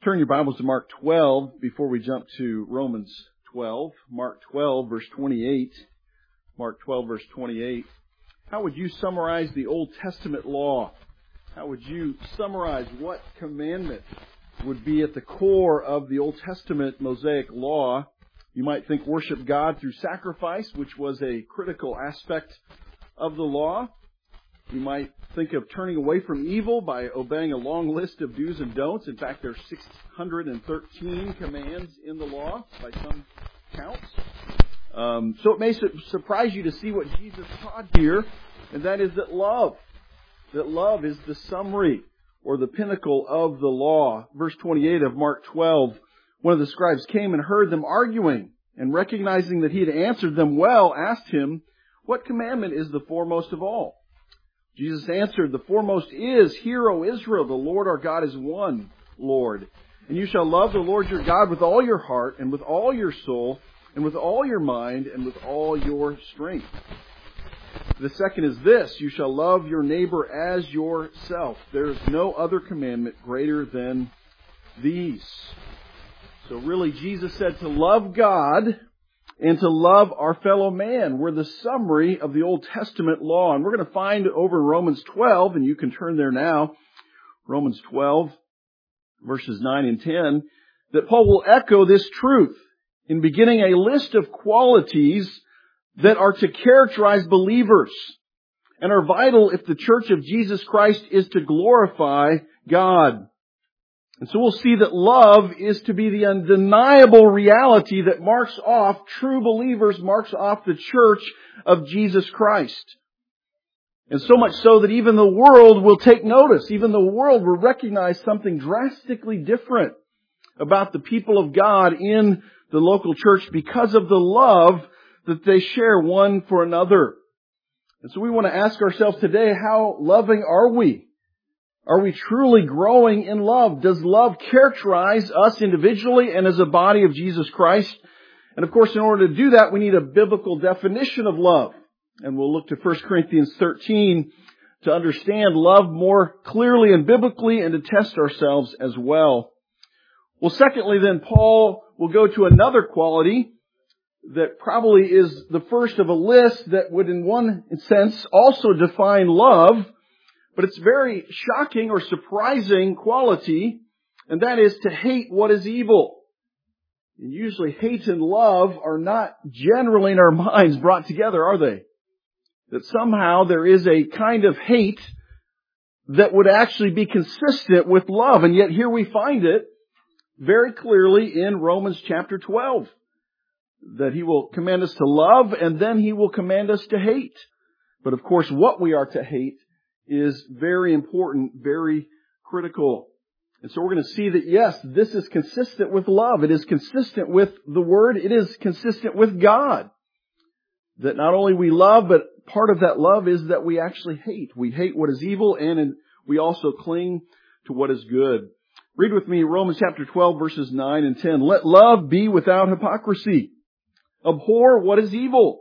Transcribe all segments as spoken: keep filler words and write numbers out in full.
Turn your Bibles to Mark twelve before we jump to Romans twelve. Mark twelve, verse twenty-eight. Mark twelve, verse twenty-eight. How would you summarize the Old Testament law? How would you summarize what commandment would be at the core of the Old Testament Mosaic law? You might think worship God through sacrifice, which was a critical aspect of the law. You might think of turning away from evil by obeying a long list of do's and don'ts. In fact, there are six hundred thirteen commands in the law by some counts. Um, so it may su- surprise you to see what Jesus taught here, and that is that love, that love is the summary or the pinnacle of the law. Verse twenty-eight of Mark twelve, one of the scribes came and heard them arguing, and recognizing that he had answered them well, asked him, "What commandment is the foremost of all?" Jesus answered, "The foremost is, Hear, O Israel, the Lord our God is one Lord. And you shall love the Lord your God with all your heart, and with all your soul, and with all your mind, and with all your strength. The second is this, you shall love your neighbor as yourself. There is no other commandment greater than these." So really, Jesus said to love God and to love our fellow man were the summary of the Old Testament law. And we're going to find over in Romans twelve, and you can turn there now, Romans twelve, verses nine and ten, that Paul will echo this truth in beginning a list of qualities that are to characterize believers and are vital if the Church of Jesus Christ is to glorify God. And so we'll see that love is to be the undeniable reality that marks off true believers, marks off the Church of Jesus Christ. And so much so that even the world will take notice. Even the world will recognize something drastically different about the people of God in the local church because of the love that they share one for another. And so we want to ask ourselves today, how loving are we? Are we truly growing in love? Does love characterize us individually and as a body of Jesus Christ? And of course, in order to do that, we need a biblical definition of love. And we'll look to First Corinthians thirteen to understand love more clearly and biblically and to test ourselves as well. Well, secondly, then, Paul will go to another quality that probably is the first of a list that would, in one sense, also define love. But it's very shocking or surprising quality, and that is to hate what is evil. And usually hate and love are not generally in our minds brought together, are they? That somehow there is a kind of hate that would actually be consistent with love. And yet here we find it very clearly in Romans chapter twelve. That He will command us to love, and then He will command us to hate. But of course, what we are to hate is very important, very critical. And so we're going to see that, yes, this is consistent with love. It is consistent with the Word. It is consistent with God. That not only we love, but part of that love is that we actually hate. We hate what is evil, and we also cling to what is good. Read with me Romans chapter twelve, verses nine and ten. Let love be without hypocrisy. Abhor what is evil.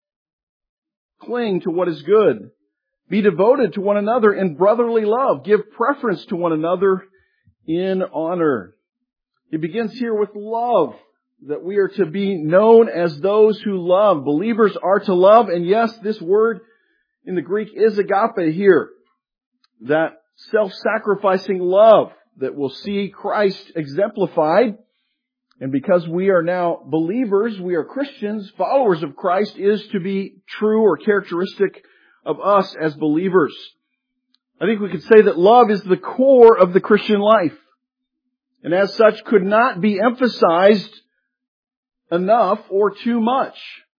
Cling to what is good. Be devoted to one another in brotherly love. Give preference to one another in honor. He begins here with love, that we are to be known as those who love. Believers are to love, and yes, this word in the Greek is agape here. That self-sacrificing love that will see Christ exemplified. And because we are now believers, we are Christians, followers of Christ, is to be true or characteristic of us as believers. I think we could say that love is the core of the Christian life. And as such could not be emphasized enough or too much.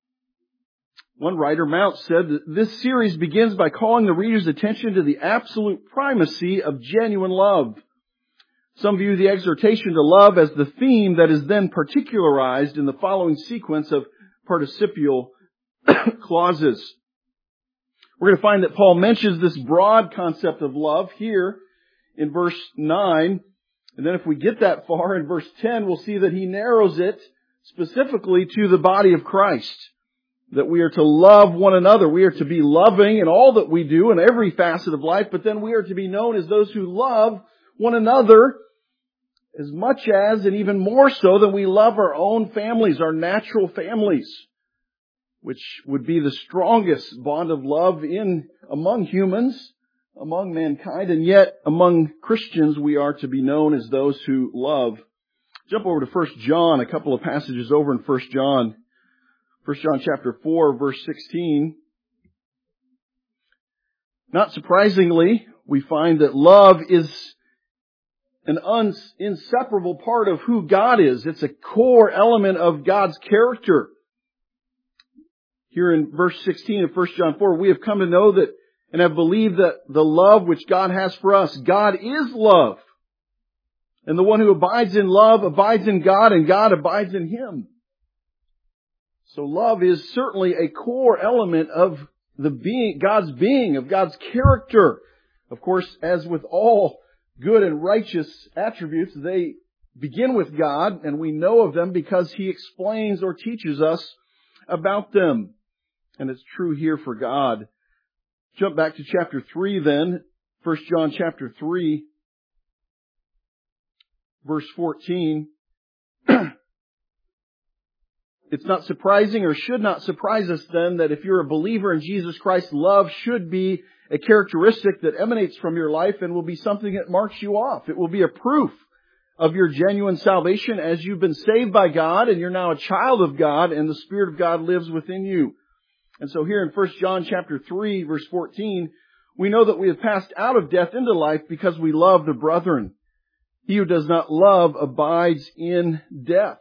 One writer, Mount, said that this series begins by calling the reader's attention to the absolute primacy of genuine love. Some view the exhortation to love as the theme that is then particularized in the following sequence of participial clauses. We're going to find that Paul mentions this broad concept of love here in verse nine. And then if we get that far in verse ten, we'll see that he narrows it specifically to the body of Christ. That we are to love one another. We are to be loving in all that we do in every facet of life. But then we are to be known as those who love one another as much as and even more so than we love our own families, our natural families, which would be the strongest bond of love in among humans, among mankind, and yet among Christians we are to be known as those who love. Jump over to First John, a couple of passages over in First John. First John chapter four, verse sixteen. Not surprisingly, we find that love is an un- inseparable part of who God is. It's a core element of God's character. Here in verse sixteen of First John four, we have come to know that and have believed that the love which God has for us, God is love. And the one who abides in love abides in God, and God abides in him. So love is certainly a core element of the being, God's being, of God's character. Of course, as with all good and righteous attributes, they begin with God, and we know of them because He explains or teaches us about them. And it's true here for God. Jump back to chapter three then. First John chapter three, verse fourteen. It's not surprising or should not surprise us then that if you're a believer in Jesus Christ, love should be a characteristic that emanates from your life and will be something that marks you off. It will be a proof of your genuine salvation as you've been saved by God and you're now a child of God and the Spirit of God lives within you. And so here in First John chapter three, verse fourteen, we know that we have passed out of death into life because we love the brethren. He who does not love abides in death.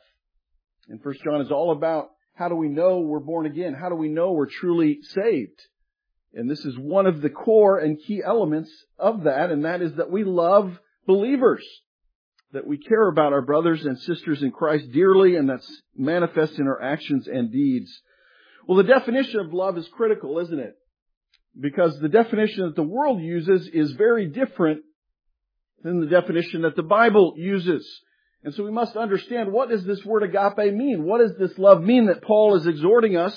And First John is all about how do we know we're born again? How do we know we're truly saved? And this is one of the core and key elements of that, and that is that we love believers. That we care about our brothers and sisters in Christ dearly, and that's manifest in our actions and deeds. Well, the definition of love is critical, isn't it? Because the definition that the world uses is very different than the definition that the Bible uses. And so we must understand, what does this word agape mean? What does this love mean that Paul is exhorting us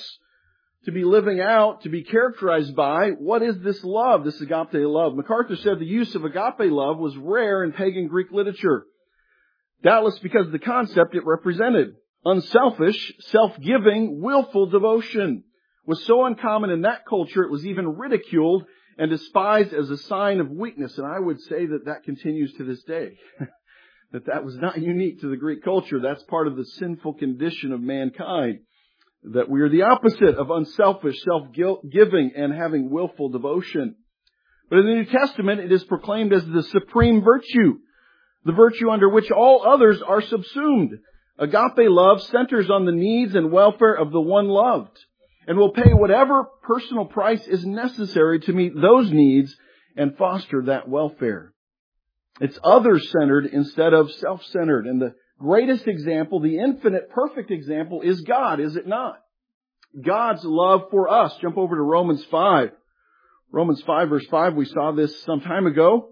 to be living out, to be characterized by? What is this love, this agape love? MacArthur said the use of agape love was rare in pagan Greek literature. Doubtless because of the concept it represented. Unselfish, self-giving, willful devotion was so uncommon in that culture it was even ridiculed and despised as a sign of weakness. And I would say that that continues to this day. That that was not unique to the Greek culture. That's part of the sinful condition of mankind. That we are the opposite of unselfish, self-giving, and having willful devotion. But in the New Testament, it is proclaimed as the supreme virtue. The virtue under which all others are subsumed. Agape love centers on the needs and welfare of the one loved, and will pay whatever personal price is necessary to meet those needs and foster that welfare. It's other-centered instead of self-centered. And the greatest example, the infinite perfect example, is God, is it not? God's love for us. Jump over to Romans five. Romans five verse five, we saw this some time ago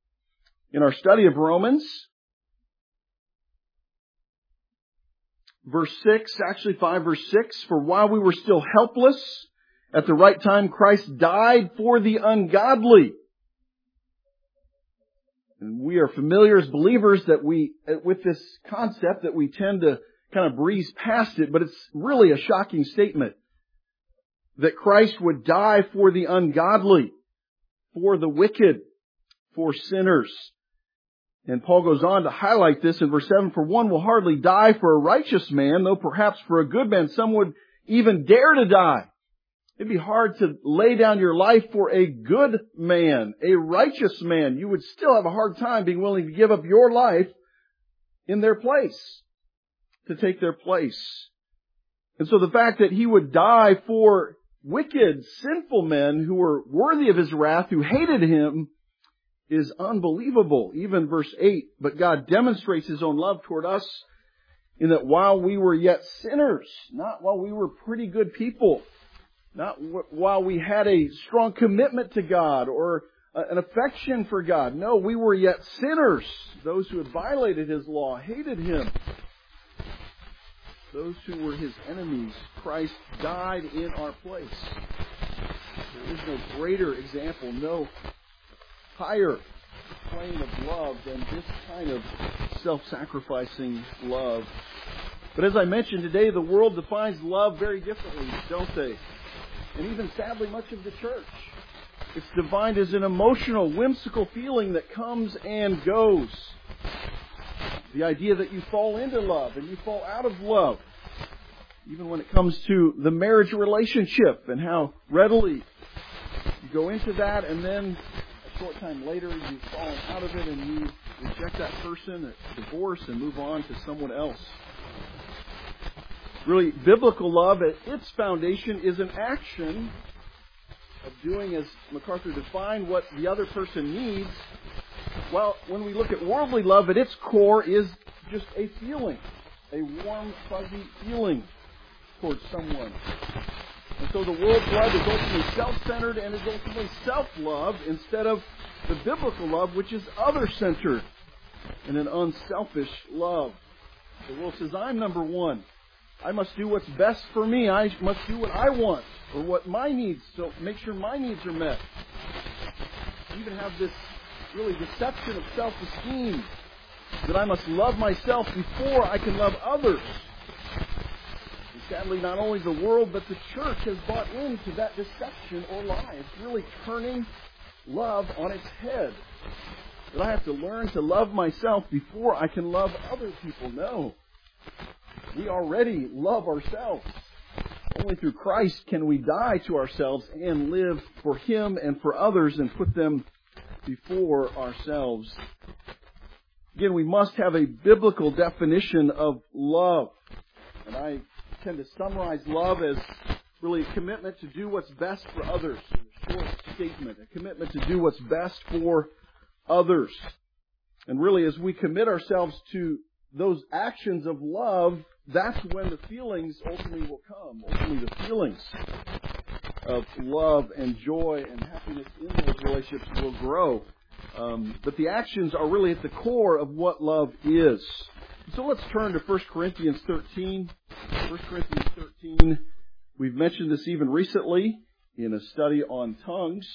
in our study of Romans. Verse six, actually five verse six, for while we were still helpless, at the right time Christ died for the ungodly. And we are familiar as believers that we, with this concept that we tend to kind of breeze past it, but it's really a shocking statement. That Christ would die for the ungodly, for the wicked, for sinners. And Paul goes on to highlight this in verse seven, for one will hardly die for a righteous man, though perhaps for a good man some would even dare to die. It'd be hard to lay down your life for a good man, a righteous man. You would still have a hard time being willing to give up your life in their place, to take their place. And so the fact that He would die for wicked, sinful men who were worthy of His wrath, who hated Him, is unbelievable. Even verse eight, but God demonstrates His own love toward us in that while we were yet sinners, not while we were pretty good people, not while we had a strong commitment to God or an affection for God. No, we were yet sinners. Those who had violated His law, hated Him. Those who were His enemies, Christ died in our place. There is no greater example, no higher plane of love than this kind of self-sacrificing love. But as I mentioned today, the world defines love very differently, don't they? And even sadly, much of the church. It's defined as an emotional, whimsical feeling that comes and goes. The idea that you fall into love and you fall out of love. Even when it comes to the marriage relationship and how readily you go into that, and then a short time later you've fallen out of it and you reject that person, divorce, and move on to someone else. Really, biblical love at its foundation is an action of doing, as MacArthur defined, what the other person needs. While when we look at worldly love, at its core is just a feeling, a warm, fuzzy feeling towards someone. And so the world's love is ultimately self-centered and is ultimately self-love instead of the biblical love, which is other-centered and an unselfish love. The world says, I'm number one. I must do what's best for me. I must do what I want or what my needs, so make sure my needs are met. You even have this really deception of self-esteem that I must love myself before I can love others. And sadly, not only the world, but the church has bought into that deception or lie. It's really turning love on its head. That I have to learn to love myself before I can love other people. No. We already love ourselves. Only through Christ can we die to ourselves and live for Him and for others and put them before ourselves. Again, we must have a biblical definition of love. And I tend to summarize love as really a commitment to do what's best for others. A short statement. A commitment to do what's best for others. And really, as we commit ourselves to those actions of love, that's when the feelings ultimately will come. Ultimately, the feelings of love and joy and happiness in those relationships will grow. Um, but the actions are really at the core of what love is. So let's turn to First Corinthians thirteen. First Corinthians thirteen. We've mentioned this even recently in a study on tongues.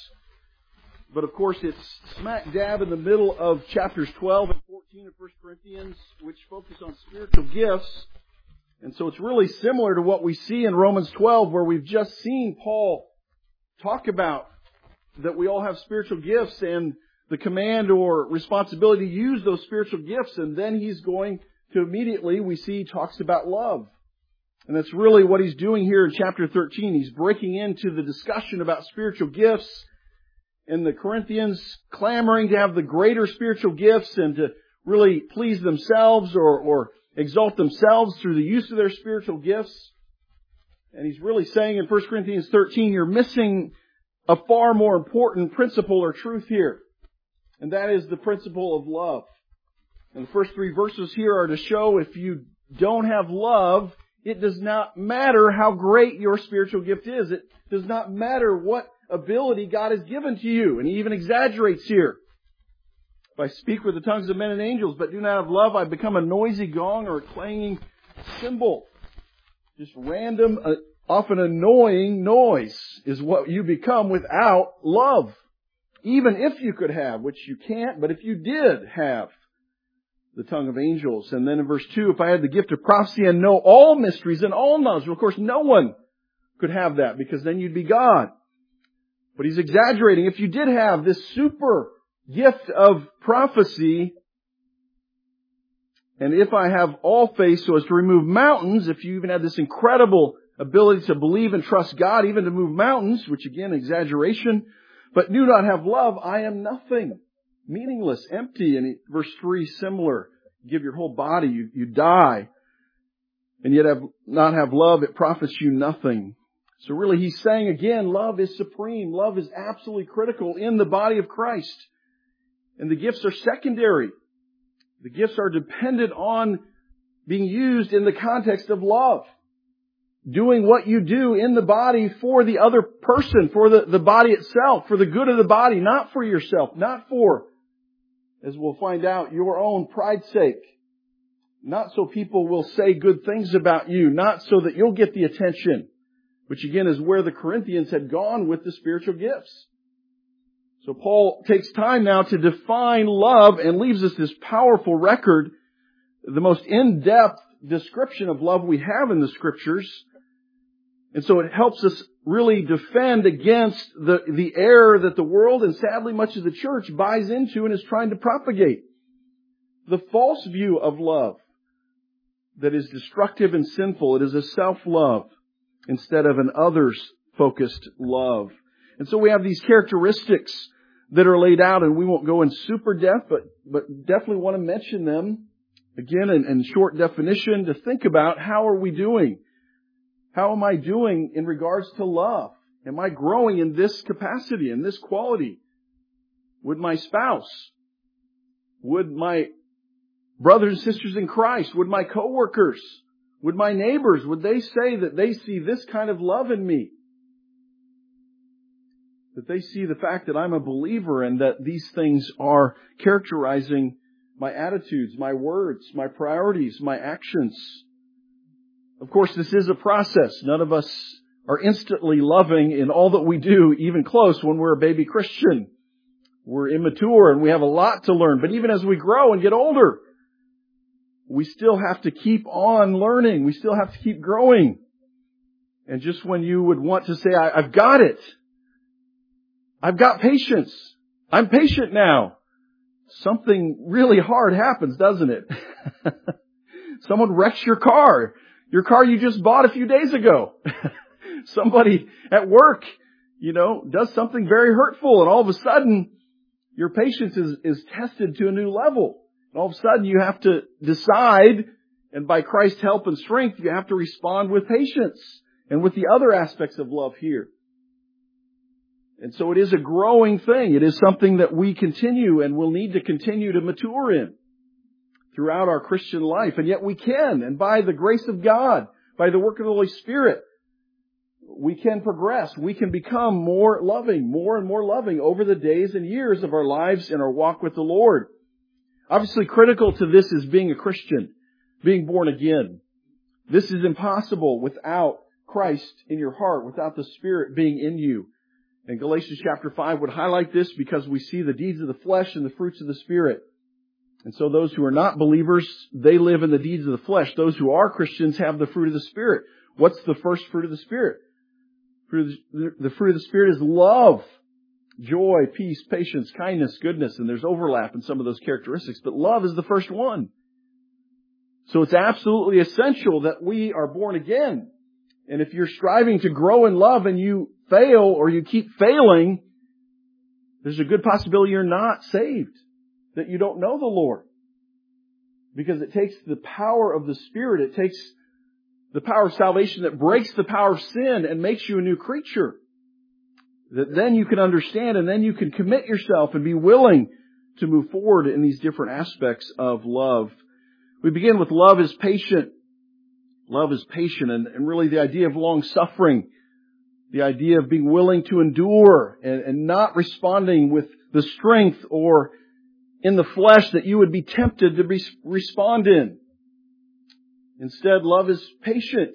But of course, it's smack dab in the middle of chapters twelve and fourteen of First Corinthians, which focus on spiritual gifts. And so it's really similar to what we see in Romans twelve, where we've just seen Paul talk about that we all have spiritual gifts and the command or responsibility to use those spiritual gifts. And then he's going to immediately, we see, he talks about love. And that's really what he's doing here in chapter thirteen. He's breaking into the discussion about spiritual gifts. And the Corinthians clamoring to have the greater spiritual gifts and to really please themselves or, or exalt themselves through the use of their spiritual gifts. And he's really saying in First Corinthians thirteen, you're missing a far more important principle or truth here. And that is the principle of love. And the first three verses here are to show if you don't have love, it does not matter how great your spiritual gift is. It does not matter what ability God has given to you. And he even exaggerates here. If I speak with the tongues of men and angels, but do not have love, I become a noisy gong or a clanging cymbal. Just random, uh, often annoying noise is what you become without love. Even if you could have, which you can't, but if you did have the tongue of angels. And then in verse two, if I had the gift of prophecy and know all mysteries and all knowledge, well, of course no one could have that because then you'd be God. But he's exaggerating. If you did have this super gift of prophecy, and if I have all faith so as to remove mountains, if you even had this incredible ability to believe and trust God, even to move mountains, which again, exaggeration, but do not have love, I am nothing. Meaningless, empty. And verse three, similar. Give your whole body, you, you die. And yet have not have love, it profits you nothing. So really he's saying again, love is supreme. Love is absolutely critical in the body of Christ. And the gifts are secondary. The gifts are dependent on being used in the context of love. Doing what you do in the body for the other person, for the, the body itself, for the good of the body, not for yourself, not for, as we'll find out, your own pride's sake. Not so people will say good things about you, not so that you'll get the attention, which again is where the Corinthians had gone with the spiritual gifts. So Paul takes time now to define love and leaves us this powerful record the most in-depth description of love we have in the Scriptures. And so it helps us really defend against the, the error that the world and sadly much of the church buys into and is trying to propagate. The false view of love that is destructive and sinful. It is a self-love instead of an others-focused love. And so we have these characteristics that are laid out, and we won't go in super depth, but, but definitely want to mention them again in, in short definition to think about how are we doing? How am I doing in regards to love? Am I growing in this capacity, in this quality? Would my spouse, would my brothers and sisters in Christ, would my coworkers, would my neighbors, would they say that they see this kind of love in me? That they see the fact that I'm a believer and that these things are characterizing my attitudes, my words, my priorities, my actions. Of course, this is a process. None of us are instantly loving in all that we do, even close when we're a baby Christian. We're immature and we have a lot to learn. But even as we grow and get older, we still have to keep on learning. We still have to keep growing. And just when you would want to say, I, I've got it. I've got patience. I'm patient now. Something really hard happens, doesn't it? Someone wrecks your car. Your car you just bought a few days ago. Somebody at work, you know, does something very hurtful, and all of a sudden your patience is, is tested to a new level. And all of a sudden you have to decide, and by Christ's help and strength, you have to respond with patience and with the other aspects of love here. And so it is a growing thing. It is something that we continue and will need to continue to mature in throughout our Christian life. And yet we can, and by the grace of God, by the work of the Holy Spirit, we can progress. We can become more loving, more and more loving over the days and years of our lives in our walk with the Lord. Obviously, critical to this is being a Christian, being born again. This is impossible without Christ in your heart, without the Spirit being in you. And Galatians chapter five would highlight this because we see the deeds of the flesh and the fruits of the Spirit. And so those who are not believers, they live in the deeds of the flesh. Those who are Christians have the fruit of the Spirit. What's the first fruit of the Spirit? The fruit of the Spirit is love, joy, peace, patience, kindness, goodness. And there's overlap in some of those characteristics. But love is the first one. So it's absolutely essential that we are born again. And if you're striving to grow in love and you fail or you keep failing, there's a good possibility you're not saved, that you don't know the Lord. Because it takes the power of the Spirit, it takes the power of salvation that breaks the power of sin and makes you a new creature. That then you can understand and then you can commit yourself and be willing to move forward in these different aspects of love. We begin with love is patient. Love is patient, and, and really the idea of long-suffering, the idea of being willing to endure and, and not responding with the strength or in the flesh that you would be tempted to be, respond in. Instead, love is patient.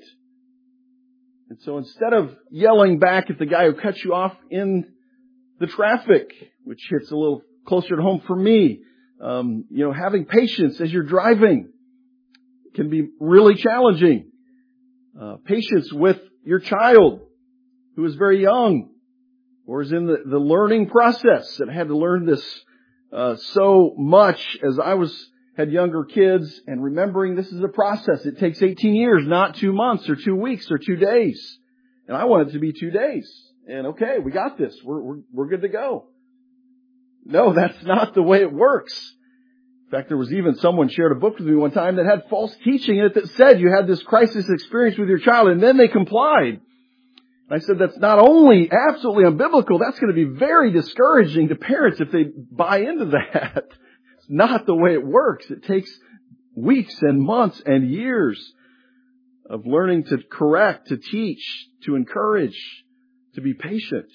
And so instead of yelling back at the guy who cuts you off in the traffic, which hits a little closer to home for me, um, you know, having patience as you're driving can be really challenging. Uh, patience with your child who is very young or is in the, the learning process. And I had to learn this uh, so much as I was had younger kids, and remembering this is a process. It takes eighteen years, not two months or two weeks or two days. And I want it to be two days. And okay, we got this. We're, we're, we're good to go. No, that's not the way it works. In fact, there was even someone shared a book with me one time that had false teaching in it that said you had this crisis experience with your child and then they complied. I said that's not only absolutely unbiblical, that's going to be very discouraging to parents if they buy into that. It's not the way it works. It takes weeks and months and years of learning to correct, to teach, to encourage, to be patient.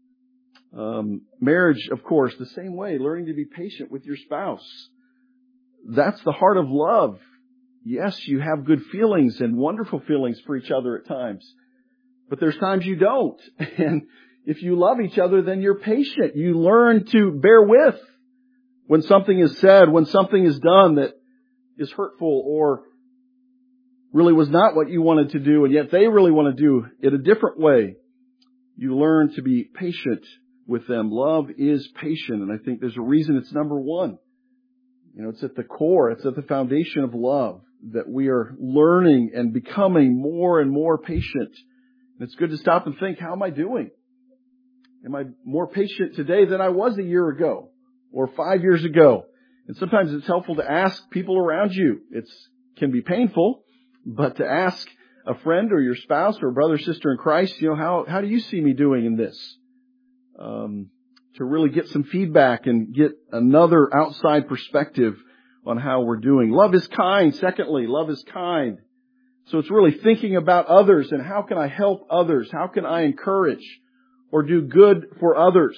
Um, marriage, of course, the same way, learning to be patient with your spouse. That's the heart of love. Yes, you have good feelings and wonderful feelings for each other at times. But there's times you don't. And if you love each other, then you're patient. You learn to bear with when something is said, when something is done that, is hurtful or really was not what you wanted to do, and yet they really want to do it a different way. You learn to be patient with them. Love is patient, and I think there's a reason it's number one. You know, it's at the core, it's at the foundation of love, that we are learning and becoming more and more patient. And it's good to stop and think, how am I doing? Am I more patient today than I was a year ago or five years ago? And sometimes it's helpful to ask people around you. It can be painful, but to ask a friend or your spouse or brother or sister in Christ, you know, how, how do you see me doing in this? Um, to really get some feedback and get another outside perspective on how we're doing. Love is kind. Secondly, love is kind. So it's really thinking about others and how can I help others? How can I encourage or do good for others?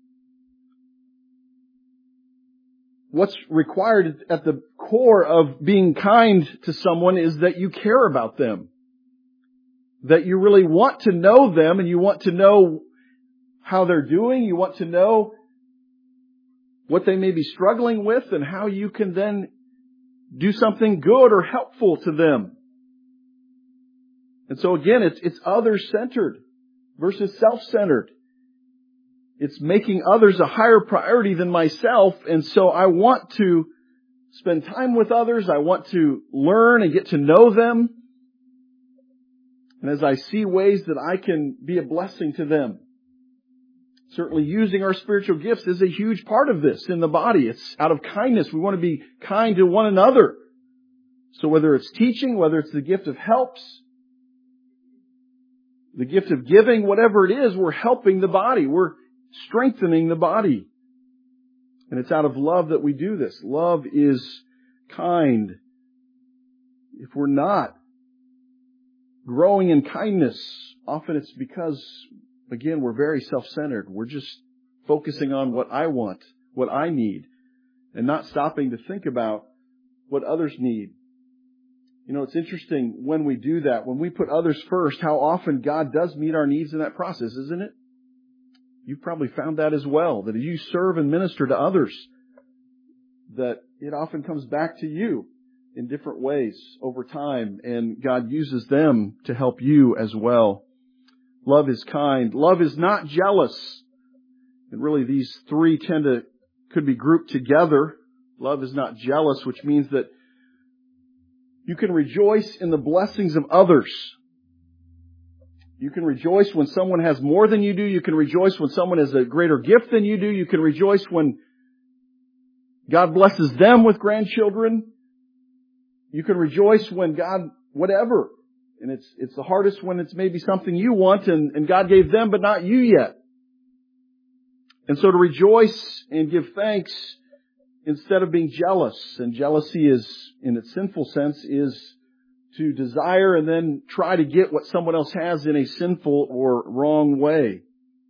What's required at the core of being kind to someone is that you care about them. That you really want to know them and you want to know how they're doing. You want to know what they may be struggling with and how you can then do something good or helpful to them. And so again, it's, it's others-centered versus self-centered. It's making others a higher priority than myself. And so I want to spend time with others. I want to learn and get to know them. And as I see ways that I can be a blessing to them, certainly using our spiritual gifts is a huge part of this in the body. It's out of kindness. We want to be kind to one another. So whether it's teaching, whether it's the gift of helps, the gift of giving, whatever it is, we're helping the body. We're strengthening the body. And it's out of love that we do this. Love is kind. If we're not growing in kindness, often it's because, again, we're very self-centered. We're just focusing on what I want, what I need, and not stopping to think about what others need. You know, it's interesting when we do that, when we put others first, how often God does meet our needs in that process, isn't it? You've probably found that as well, that as you serve and minister to others, that it often comes back to you in different ways over time, and God uses them to help you as well. Love is kind. Love is not jealous. And really these three tend to, could be grouped together. Love is not jealous, which means that you can rejoice in the blessings of others. You can rejoice when someone has more than you do. You can rejoice when someone has a greater gift than you do. You can rejoice when God blesses them with grandchildren. You can rejoice when God, whatever. And it's it's the hardest when it's maybe something you want and, and God gave them but not you yet. And so to rejoice and give thanks instead of being jealous. And jealousy is, in its sinful sense, is to desire and then try to get what someone else has in a sinful or wrong way.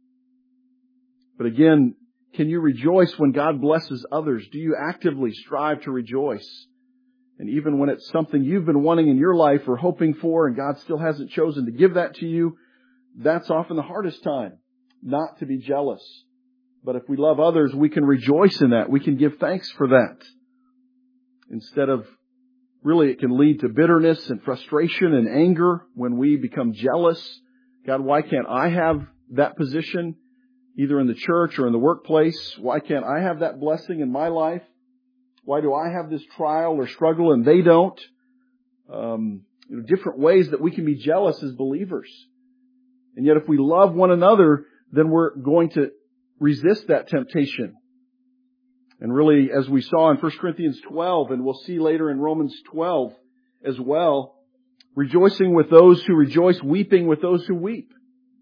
But again, can you rejoice when God blesses others? Do you actively strive to rejoice? And even when it's something you've been wanting in your life or hoping for and God still hasn't chosen to give that to you, that's often the hardest time, not to be jealous. But if we love others, we can rejoice in that. We can give thanks for that. Instead of, really, it can lead to bitterness and frustration and anger when we become jealous. God, why can't I have that position, either in the church or in the workplace? Why can't I have that blessing in my life? Why do I have this trial or struggle and they don't? Um, you know, different ways that we can be jealous as believers. And yet if we love one another, then we're going to resist that temptation. And really, as we saw in First Corinthians twelve, and we'll see later in Romans twelve as well, rejoicing with those who rejoice, weeping with those who weep.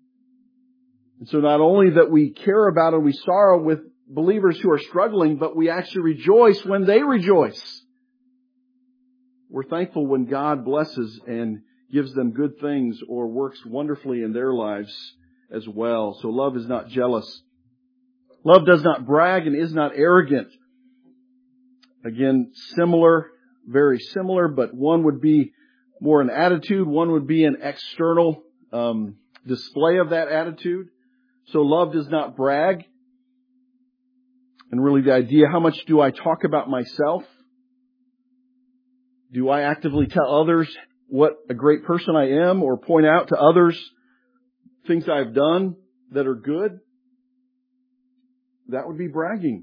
And so not only that we care about and we sorrow with believers who are struggling, but we actually rejoice when they rejoice. We're thankful when God blesses and gives them good things or works wonderfully in their lives as well. So love is not jealous. Love does not brag and is not arrogant. Again, similar, very similar, but one would be more an attitude. One would be an external um, display of that attitude. So love does not brag. And really the idea, how much do I talk about myself? Do I actively tell others what a great person I am, or point out to others things I've done that are good? That would be bragging.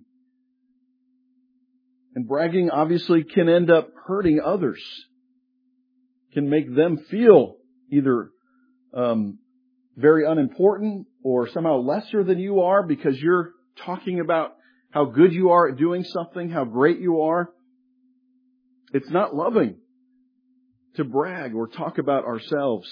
And bragging obviously can end up hurting others. Can make them feel either um, very unimportant or somehow lesser than you are because you're talking about how good you are at doing something, how great you are. It's not loving to brag or talk about ourselves.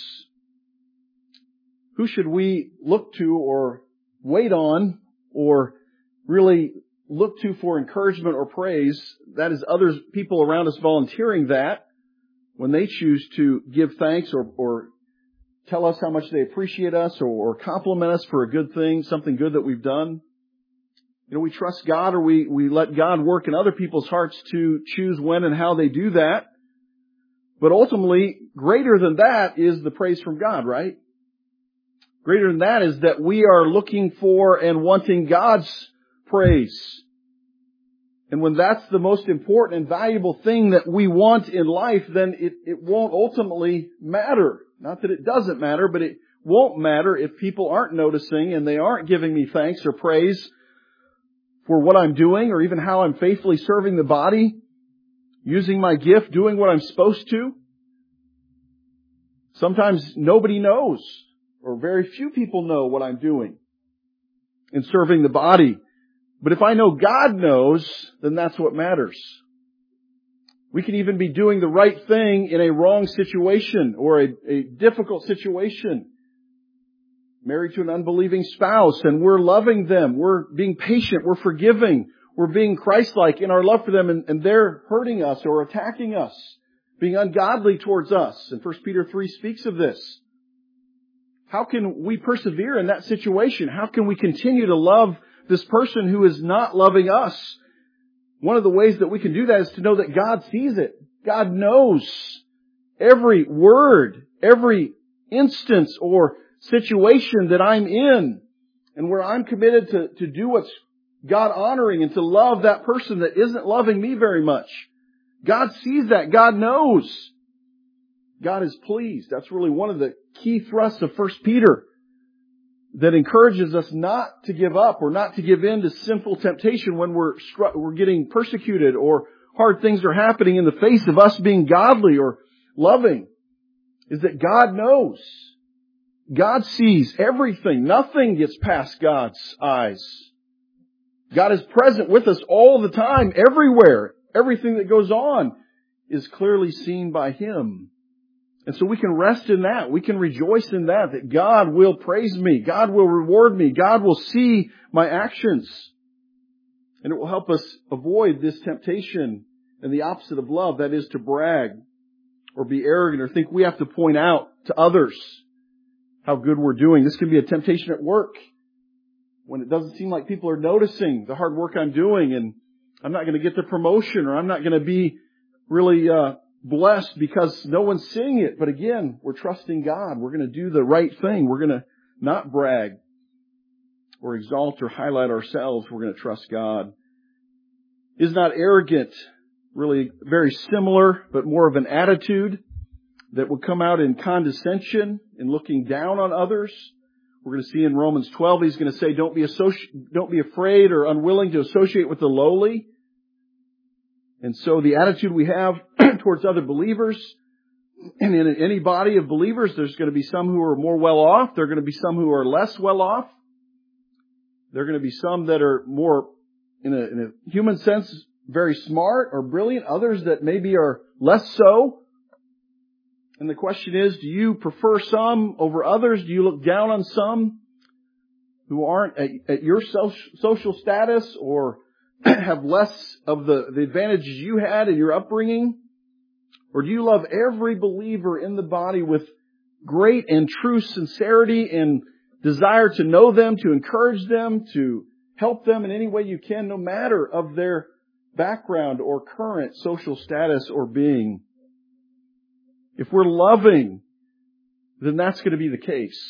Who should we look to or wait on or really look to for encouragement or praise? That is others, people around us volunteering that when they choose to give thanks or, or tell us how much they appreciate us or, or compliment us for a good thing, something good that we've done. You know, we trust God, or we, we let God work in other people's hearts to choose when and how they do that. But ultimately, greater than that is the praise from God, right? Greater than that is that we are looking for and wanting God's praise. And when that's the most important and valuable thing that we want in life, then it, it won't ultimately matter. Not that it doesn't matter, but it won't matter if people aren't noticing and they aren't giving me thanks or praise for what I'm doing, or even how I'm faithfully serving the body, using my gift, doing what I'm supposed to. Sometimes nobody knows, or very few people know what I'm doing in serving the body. But if I know God knows, then that's what matters. We can even be doing the right thing in a wrong situation or a, a difficult situation. Married to an unbelieving spouse, and we're loving them. We're being patient. We're forgiving. We're being Christ-like in our love for them, and, and they're hurting us or attacking us, being ungodly towards us. And First Peter three speaks of this. How can we persevere in that situation? How can we continue to love this person who is not loving us? One of the ways that we can do that is to know that God sees it. God knows every word, every instance or situation that I'm in, and where I'm committed to, to do what's God honoring and to love that person that isn't loving me very much. God sees that. God knows. God is pleased. That's really one of the key thrusts of First Peter that encourages us not to give up or not to give in to sinful temptation when we're we're getting persecuted or hard things are happening in the face of us being godly or loving, is that God knows. God sees everything. Nothing gets past God's eyes. God is present with us all the time, everywhere. Everything that goes on is clearly seen by Him. And so we can rest in that. We can rejoice in that, that God will praise me. God will reward me. God will see my actions. And it will help us avoid this temptation and the opposite of love, that is to brag or be arrogant or think we have to point out to others how good we're doing. This can be a temptation at work when it doesn't seem like people are noticing the hard work I'm doing, and I'm not going to get the promotion, or I'm not going to be really uh, blessed because no one's seeing it. But again, we're trusting God. We're going to do the right thing. We're going to not brag or exalt or highlight ourselves. We're going to trust God. Is not arrogant really very similar, but more of an attitude that will come out in condescension and looking down on others? We're going to see in Romans twelve, he's going to say, don't be associ- don't be afraid or unwilling to associate with the lowly. And so the attitude we have towards other believers, and in any body of believers, there's going to be some who are more well off. There are going to be some who are less well off. There are going to be some that are more, in a, in a human sense, very smart or brilliant. Others that maybe are less so. And the question is, do you prefer some over others? Do you look down on some who aren't at, at your social status or have less of the, the advantages you had in your upbringing? Or do you love every believer in the body with great and true sincerity and desire to know them, to encourage them, to help them in any way you can, no matter of their background or current social status or being? If we're loving, then that's going to be the case.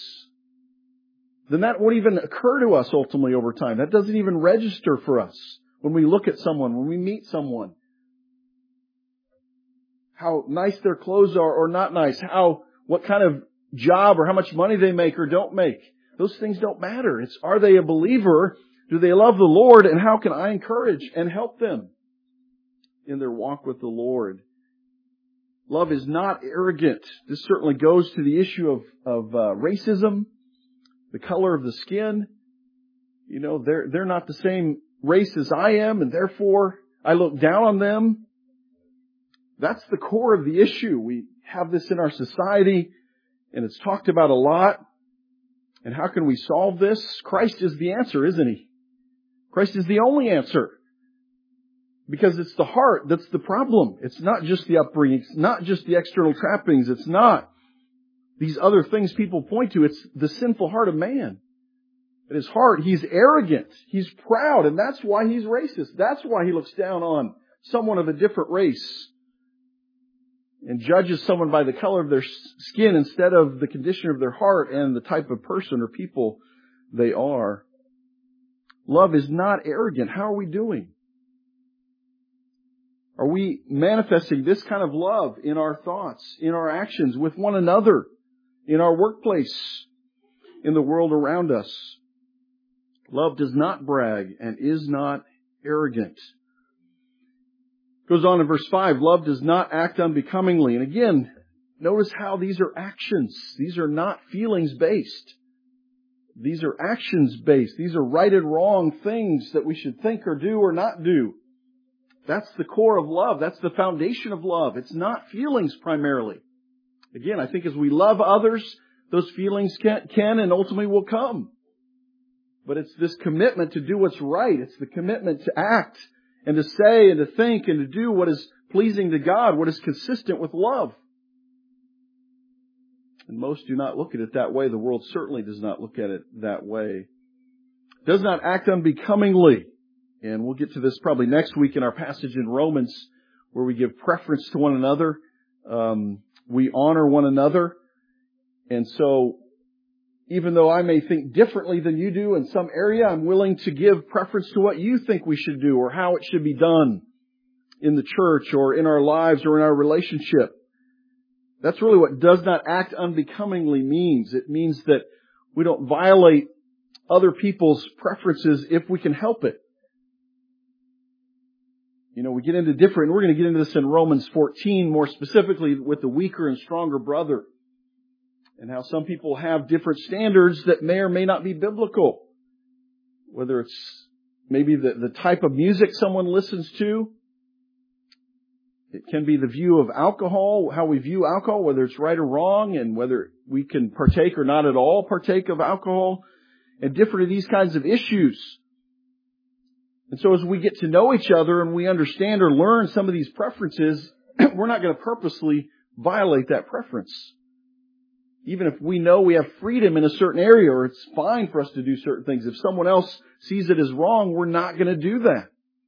Then that won't even occur to us ultimately over time. That doesn't even register for us when we look at someone, when we meet someone. how nice their clothes are or not nice, how, what kind of job or how much money they make or don't make. Those things don't matter. It's, are they a believer? Do they love the Lord? And how can I encourage and help them in their walk with the Lord? Love is not arrogant. This certainly goes to the issue of, of uh, racism, the color of the skin. You know, they're, they're not the same race as I am, and therefore I look down on them. That's the core of the issue. We have this in our society, and it's talked about a lot. And how can we solve this? Christ is the answer, isn't He? Christ is the only answer. Because it's the heart that's the problem. It's not just the upbringing. It's not just the external trappings. It's not these other things people point to. It's the sinful heart of man. In his heart, he's arrogant. He's proud. And that's why he's racist. That's why he looks down on someone of a different race and judges someone by the color of their skin instead of the condition of their heart and the type of person or people they are. Love is not arrogant. How are we doing? Are we manifesting this kind of love in our thoughts, in our actions, with one another, in our workplace, in the world around us? Love does not brag and is not arrogant. Goes on in verse five, love does not act unbecomingly. And again, notice how these are actions. These are not feelings based. These are actions based. These are right and wrong things that we should think or do or not do. That's the core of love. That's the foundation of love. It's not feelings primarily. Again, I think as we love others, those feelings can, can and ultimately will come. But it's this commitment to do what's right. It's the commitment to act and to say and to think and to do what is pleasing to God, what is consistent with love. And most do not look at it that way. The world certainly does not look at it that way. It does not act unbecomingly. And we'll get to this probably next week in our passage in Romans, where we give preference to one another. Um, we honor one another. And so, even though I may think differently than you do in some area, I'm willing to give preference to what you think we should do or how it should be done in the church or in our lives or in our relationship. That's really what does not act unbecomingly means. It means that we don't violate other people's preferences if we can help it. You know, we get into different, and we're going to get into this in Romans fourteen, more specifically with the weaker and stronger brother. And how some people have different standards that may or may not be biblical. Whether it's maybe the, the type of music someone listens to. It can be the view of alcohol, how we view alcohol, whether it's right or wrong, and whether we can partake or not at all partake of alcohol. And different of these kinds of issues. And so as we get to know each other and we understand or learn some of these preferences, we're not going to purposely violate that preference. Even if we know we have freedom in a certain area or it's fine for us to do certain things. If someone else sees it as wrong, we're not going to do that.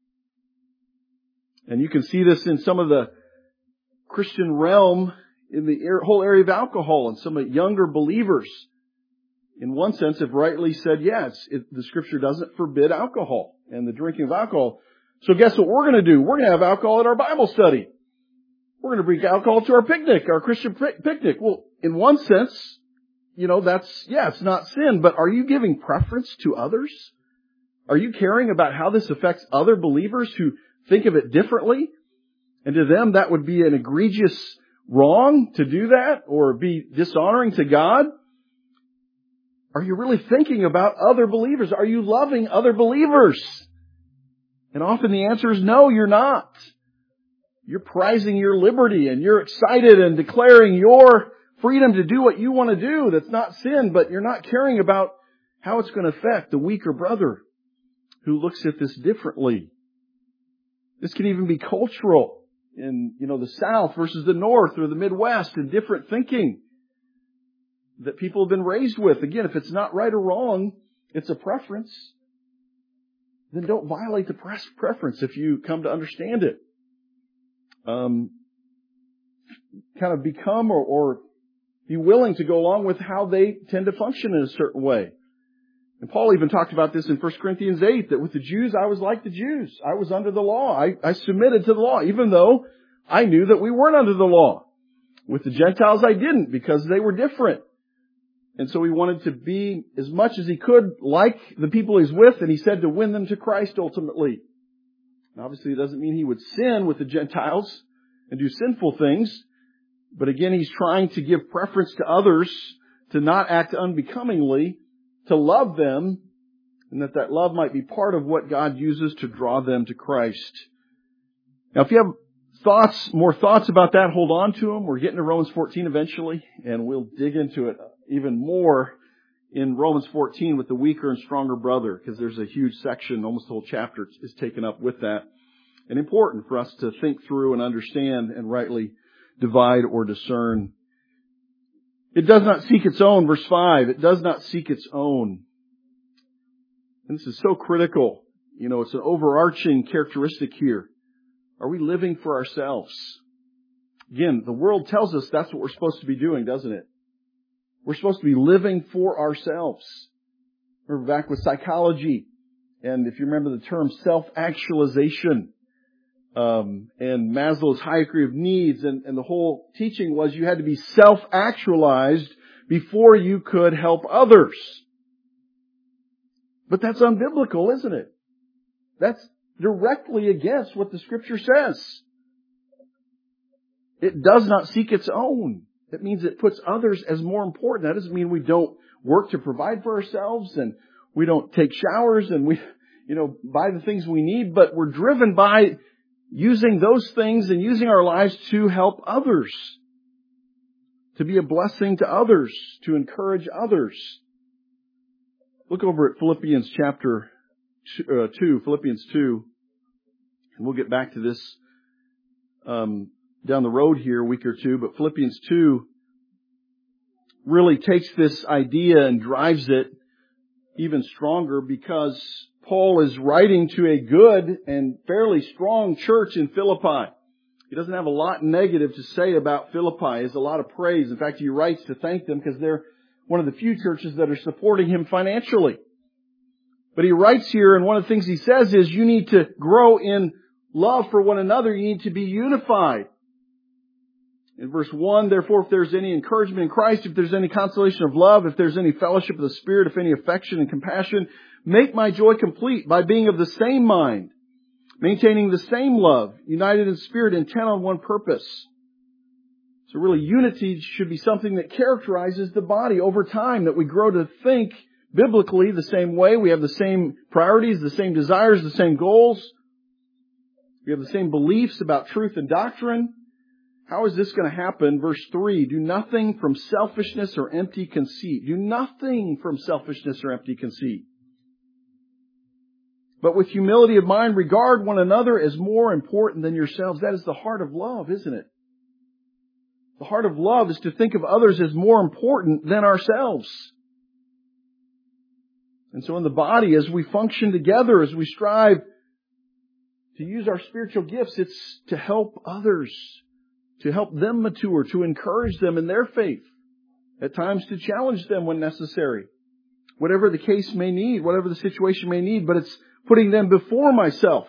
And you can see this in some of the Christian realm in the whole area of alcohol and some of the younger believers. In one sense, have rightly said, yes, it, the Scripture doesn't forbid alcohol and the drinking of alcohol. So guess what we're going to do? We're going to have alcohol at our Bible study. We're going to bring alcohol to our picnic, our Christian picnic. Well, in one sense, you know, that's, yeah, it's not sin, but are you giving preference to others? Are you caring about how this affects other believers who think of it differently? And to them, that would be an egregious wrong to do that or be dishonoring to God. Are you really thinking about other believers? Are you loving other believers? And often the answer is no, you're not. You're prizing your liberty and you're excited and declaring your freedom to do what you want to do. That's not sin, but you're not caring about how it's going to affect the weaker brother who looks at this differently. This can even be cultural in, you know, the South versus the North or the Midwest and different thinking that people have been raised with. Again, if it's not right or wrong, it's a preference. Then don't violate the preference if you come to understand it. Um, kind of become or, or be willing to go along with how they tend to function in a certain way. And Paul even talked about this in First Corinthians eight, that with the Jews, I was like the Jews. I was under the law. I, I submitted to the law, even though I knew that we weren't under the law. With the Gentiles, I didn't, because they were different. And so he wanted to be, as much as he could, like the people he's with, and he said to win them to Christ ultimately. And obviously, it doesn't mean he would sin with the Gentiles and do sinful things. But again, he's trying to give preference to others, to not act unbecomingly, to love them, and that that love might be part of what God uses to draw them to Christ. Now, if you have thoughts, more thoughts about that, hold on to them. We're getting to Romans fourteen eventually, and we'll dig into it even more in Romans fourteen with the weaker and stronger brother, because there's a huge section, almost the whole chapter is taken up with that. And important for us to think through and understand and rightly divide or discern. It does not seek its own, verse five. It does not seek its own. And this is so critical. You know, it's an overarching characteristic here. Are we living for ourselves? Again, the world tells us that's what we're supposed to be doing, doesn't it? We're supposed to be living for ourselves. We're back with psychology. And if you remember the term self-actualization, um, and Maslow's hierarchy of needs, and, and the whole teaching was you had to be self-actualized before you could help others. But that's unbiblical, isn't it? That's directly against what the Scripture says. It does not seek its own. That means it puts others as more important. That doesn't mean we don't work to provide for ourselves and we don't take showers and we, you know, buy the things we need, but we're driven by using those things and using our lives to help others, to be a blessing to others, to encourage others. Look over at Philippians chapter two, Philippians two, and we'll get back to this um, down the road here a week or two, but Philippians two really takes this idea and drives it even stronger, because Paul is writing to a good and fairly strong church in Philippi. He doesn't have a lot negative to say about Philippi. He has a lot of praise. In fact, he writes to thank them because they're one of the few churches that are supporting him financially. But he writes here, and one of the things he says is you need to grow in love for one another. You need to be unified. In verse one, therefore, if there's any encouragement in Christ, if there's any consolation of love, if there's any fellowship of the Spirit, if any affection and compassion, make my joy complete by being of the same mind, maintaining the same love, united in spirit, intent on one purpose. So really, unity should be something that characterizes the body over time, that we grow to think biblically the same way. We have the same priorities, the same desires, the same goals. We have the same beliefs about truth and doctrine. How is this going to happen? Verse three, do nothing from selfishness or empty conceit. Do nothing from selfishness or empty conceit. But with humility of mind, regard one another as more important than yourselves. That is the heart of love, isn't it? The heart of love is to think of others as more important than ourselves. And so in the body, as we function together, as we strive to use our spiritual gifts, it's to help others, to help them mature, to encourage them in their faith, at times to challenge them when necessary, whatever the case may need, whatever the situation may need, but it's putting them before myself.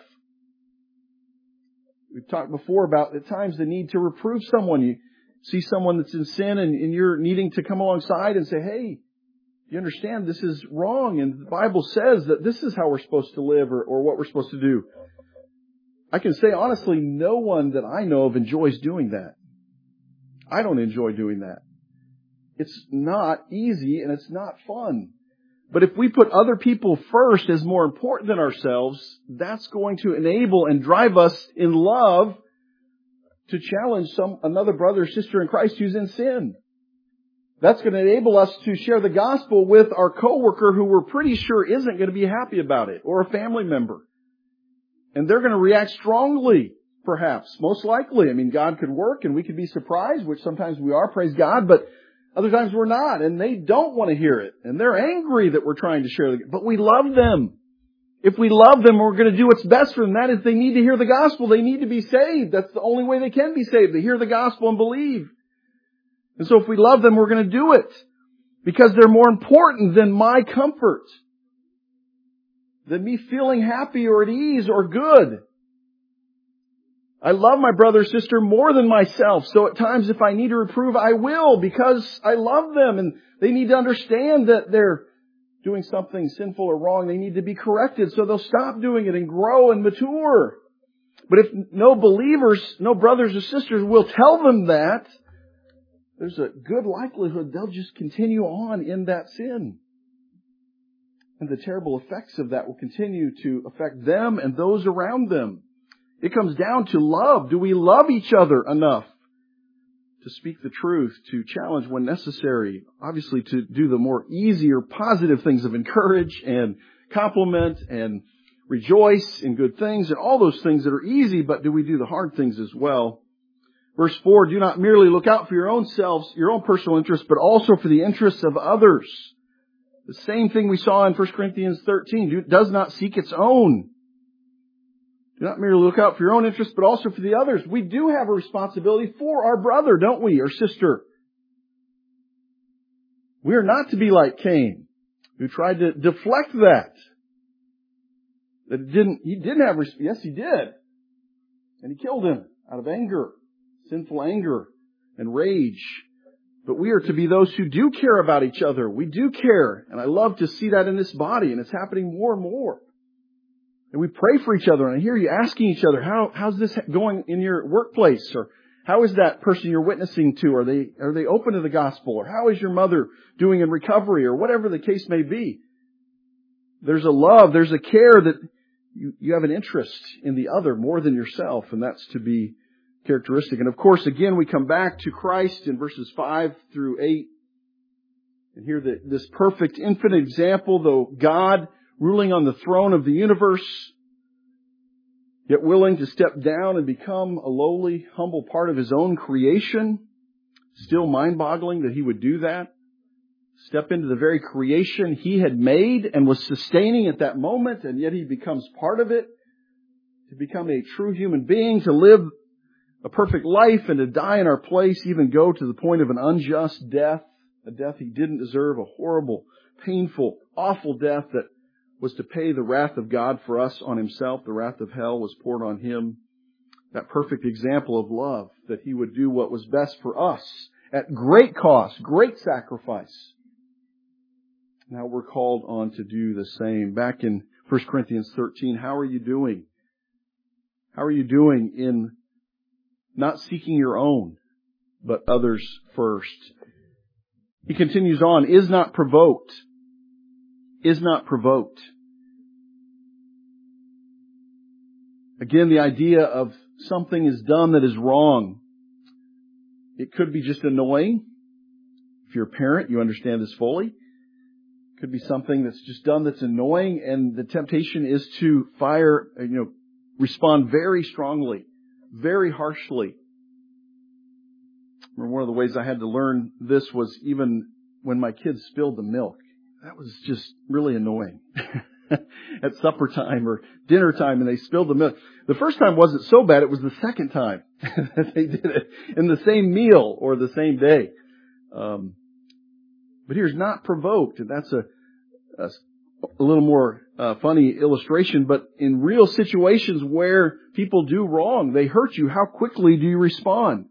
We've talked before about at times the need to reprove someone. You see someone that's in sin and, and you're needing to come alongside and say, hey, you understand this is wrong, and the Bible says that this is how we're supposed to live, or, or what we're supposed to do. I can say honestly, no one that I know of enjoys doing that. I don't enjoy doing that. It's not easy and it's not fun. But if we put other people first as more important than ourselves, that's going to enable and drive us in love to challenge some another brother or sister in Christ who's in sin. That's going to enable us to share the gospel with our coworker who we're pretty sure isn't going to be happy about it, or a family member. And they're going to react strongly, perhaps, most likely. I mean, God could work and we could be surprised, which sometimes we are, praise God, but other times we're not, and they don't want to hear it. And they're angry that we're trying to share it. But we love them. If we love them, we're going to do what's best for them. That is, they need to hear the gospel. They need to be saved. That's the only way they can be saved. They hear the gospel and believe. And so if we love them, we're going to do it. Because they're more important than my comfort, than me feeling happy or at ease or good. I love my brother or sister more than myself. So at times if I need to reprove, I will, because I love them and they need to understand that they're doing something sinful or wrong. They need to be corrected so they'll stop doing it and grow and mature. But if no believers, no brothers or sisters will tell them that, there's a good likelihood they'll just continue on in that sin. And the terrible effects of that will continue to affect them and those around them. It comes down to love. Do we love each other enough to speak the truth, to challenge when necessary? Obviously to do the more easier, positive things of encourage and compliment and rejoice in good things and all those things that are easy, but do we do the hard things as well? Verse four, do not merely look out for your own selves, your own personal interests, but also for the interests of others. The same thing we saw in First Corinthians thirteen, does not seek its own. Do not merely look out for your own interests, but also for the others. We do have a responsibility for our brother, don't we, or sister? We are not to be like Cain, who tried to deflect that. That it didn't, he didn't have, yes, he did. And he killed him out of anger, sinful anger and rage. But we are to be those who do care about each other. We do care. And I love to see that in this body, and it's happening more and more. And we pray for each other, and I hear you asking each other, how, how's this going in your workplace? Or how is that person you're witnessing to? Are they, are they open to the gospel? Or how is your mother doing in recovery? Or whatever the case may be. There's a love, there's a care that you, you have an interest in the other more than yourself, and that's to be characteristic. And of course, again, we come back to Christ in verses five through eight. And here the, this perfect, infinite example, though God ruling on the throne of the universe, yet willing to step down and become a lowly, humble part of His own creation. Still mind-boggling that He would do that. Step into the very creation He had made and was sustaining at that moment, and yet He becomes part of it. To become a true human being, to live a perfect life and to die in our place, even go to the point of an unjust death, a death He didn't deserve, a horrible, painful, awful death that was to pay the wrath of God for us on Himself. The wrath of hell was poured on Him. That perfect example of love, that He would do what was best for us at great cost, great sacrifice. Now we're called on to do the same. Back in First Corinthians thirteen, how are you doing? How are you doing in not seeking your own, but others first? He continues on, is not provoked. Is not provoked. Again, the idea of something is done that is wrong. It could be just annoying. If you're a parent, you understand this fully. It could be something that's just done that's annoying, and the temptation is to fire, you know, respond very strongly, very harshly. Remember, one of the ways I had to learn this was even when my kids spilled the milk. That was just really annoying. At supper time or dinner time, and they spilled the milk. The first time wasn't so bad. It was the second time that they did it in the same meal or the same day. Um, but here's not provoked, and that's a, a, a little more uh, funny illustration. But in real situations where people do wrong, they hurt you, how quickly do you respond?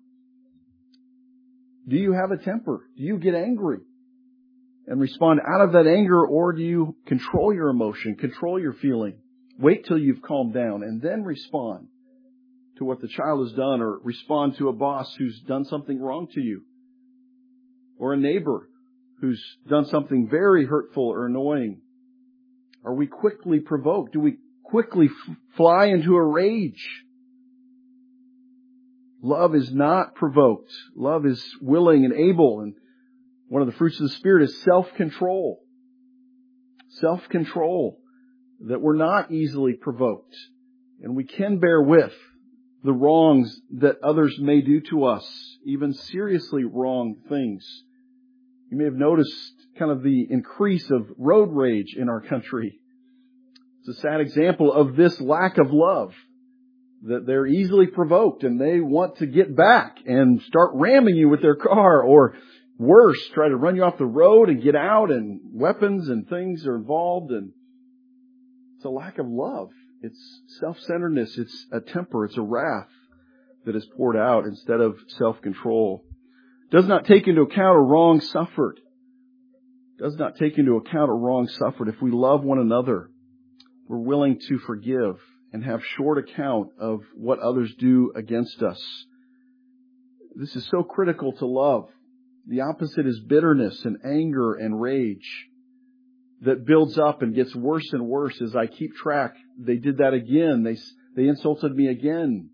Do you have a temper? Do you get angry and respond out of that anger, or do you control your emotion, control your feeling, wait till you've calmed down, and then respond to what the child has done, or respond to a boss who's done something wrong to you, or a neighbor who's done something very hurtful or annoying? Are we quickly provoked? Do we quickly f- fly into a rage? Love is not provoked. Love is willing and able, and one of the fruits of the Spirit is self-control. Self-control. That we're not easily provoked. And we can bear with the wrongs that others may do to us. Even seriously wrong things. You may have noticed kind of the increase of road rage in our country. It's a sad example of this lack of love. That they're easily provoked and they want to get back and start ramming you with their car, or worse, try to run you off the road and get out, and weapons and things are involved, and it's a lack of love. It's self-centeredness. It's a temper. It's a wrath. that is poured out instead of self-control. Does not take into account a wrong suffered. Does not take into account a wrong suffered. If we love one another, we're willing to forgive and have short account of what others do against us. This is so critical to love. The opposite is bitterness and anger and rage that builds up and gets worse and worse as I keep track. They did that again. They, they insulted me again.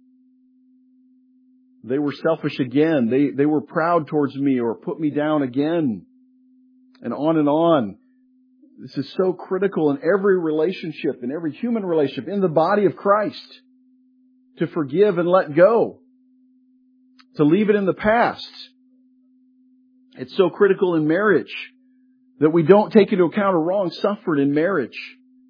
They were selfish again. They, they were proud towards me or put me down again. And on and on. This is so critical in every relationship, in every human relationship, in the body of Christ. To forgive and let go. To leave it in the past. It's so critical in marriage that we don't take into account a wrong suffered in marriage.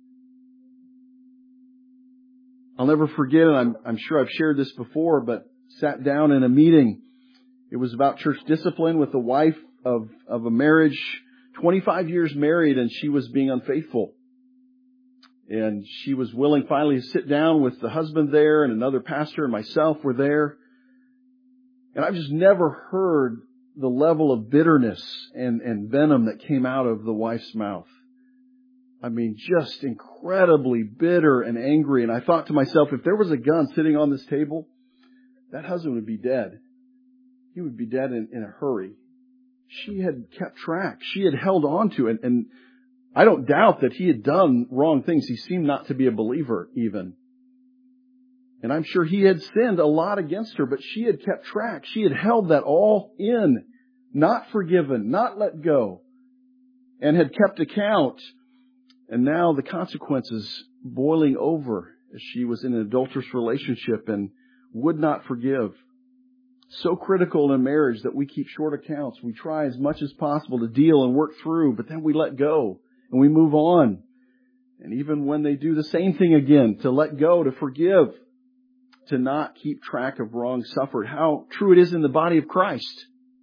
I'll never forget, and I'm, I'm sure I've shared this before, but sat down in a meeting. It was about church discipline with the wife of, of a marriage, twenty-five years married, and she was being unfaithful. And she was willing finally to sit down with the husband there, and another pastor and myself were there. And I've just never heard the level of bitterness and, and venom that came out of the wife's mouth. I mean, just incredibly bitter and angry. And I thought to myself, if there was a gun sitting on this table, that husband would be dead. He would be dead in, in a hurry. She had kept track. She had held on to it. And I don't doubt that he had done wrong things. He seemed not to be a believer even. And I'm sure he had sinned a lot against her, but she had kept track. She had held that all in, not forgiven, not let go, and had kept account. And now the consequences boiling over as she was in an adulterous relationship and would not forgive. So critical in marriage that we keep short accounts. We try as much as possible to deal and work through, but then we let go and we move on. And even when they do the same thing again, to let go, to forgive, to not keep track of wrong suffered. How true it is in the body of Christ.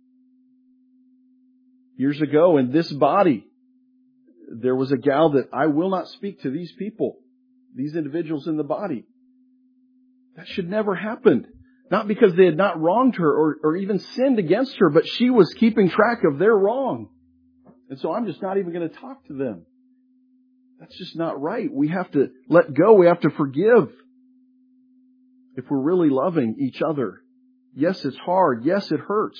Years ago in this body, there was a gal that I will not speak to these people, these individuals in the body. That should never happen. Not because they had not wronged her or, or even sinned against her, but she was keeping track of their wrong. And so I'm just not even going to talk to them. That's just not right. We have to let go. We have to forgive. If we're really loving each other. Yes, it's hard. Yes, it hurts.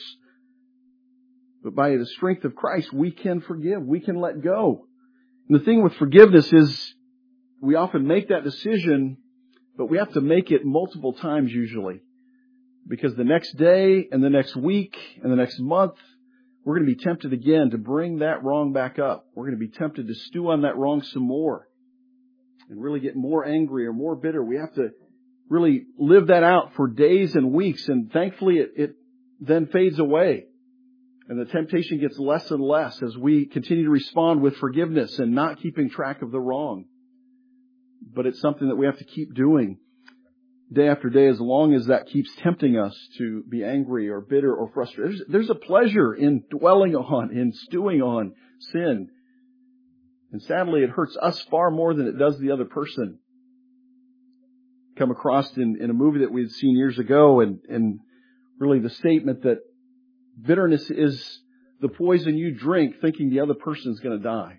But by the strength of Christ, we can forgive. We can let go. And the thing with forgiveness is we often make that decision, but we have to make it multiple times usually. Because the next day and the next week and the next month, we're going to be tempted again to bring that wrong back up. We're going to be tempted to stew on that wrong some more and really get more angry or more bitter. We have to really live that out for days and weeks, and thankfully it, it then fades away. And the temptation gets less and less as we continue to respond with forgiveness and not keeping track of the wrong. But it's something that we have to keep doing day after day as long as that keeps tempting us to be angry or bitter or frustrated. There's, there's a pleasure in dwelling on, in stewing on sin. And sadly, it hurts us far more than it does the other person. Come across in, in a movie that we had seen years ago, and, and really the statement that bitterness is the poison you drink thinking the other person is going to die.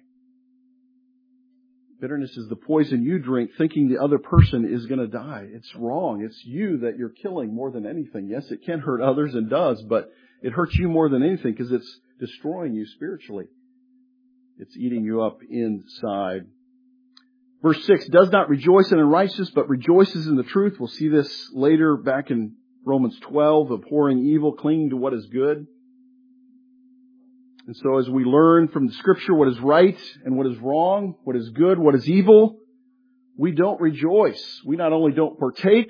Bitterness is the poison you drink thinking the other person is going to die. It's wrong. It's you that you're killing more than anything. Yes, it can hurt others and does, but it hurts you more than anything because it's destroying you spiritually. It's eating you up inside. Verse six, does not rejoice in unrighteousness, but rejoices in the truth. We'll see this later back in Romans twelve, abhorring evil, clinging to what is good. And so as we learn from the Scripture what is right and what is wrong, what is good, what is evil, we don't rejoice. We not only don't partake,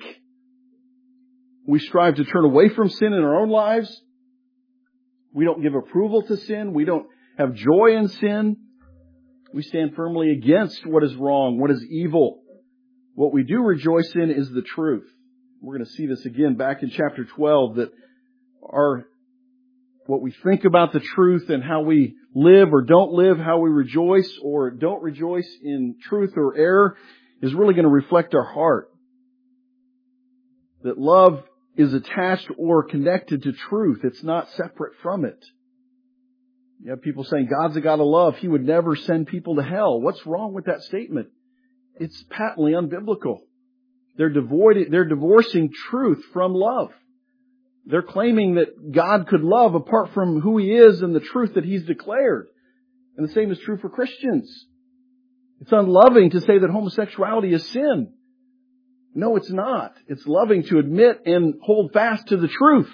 we strive to turn away from sin in our own lives. We don't give approval to sin. We don't have joy in sin. We stand firmly against what is wrong, what is evil. What we do rejoice in is the truth. We're going to see this again back in chapter twelve, that our what we think about the truth and how we live or don't live, how we rejoice or don't rejoice in truth or error is really going to reflect our heart. That love is attached or connected to truth. It's not separate from it. You have people saying God's a God of love. He would never send people to hell. What's wrong with that statement? It's patently unbiblical. They're devoid, they're divorcing truth from love. They're claiming that God could love apart from who He is and the truth that He's declared. And the same is true for Christians. It's unloving to say that homosexuality is sin. No, it's not. It's loving to admit and hold fast to the truth.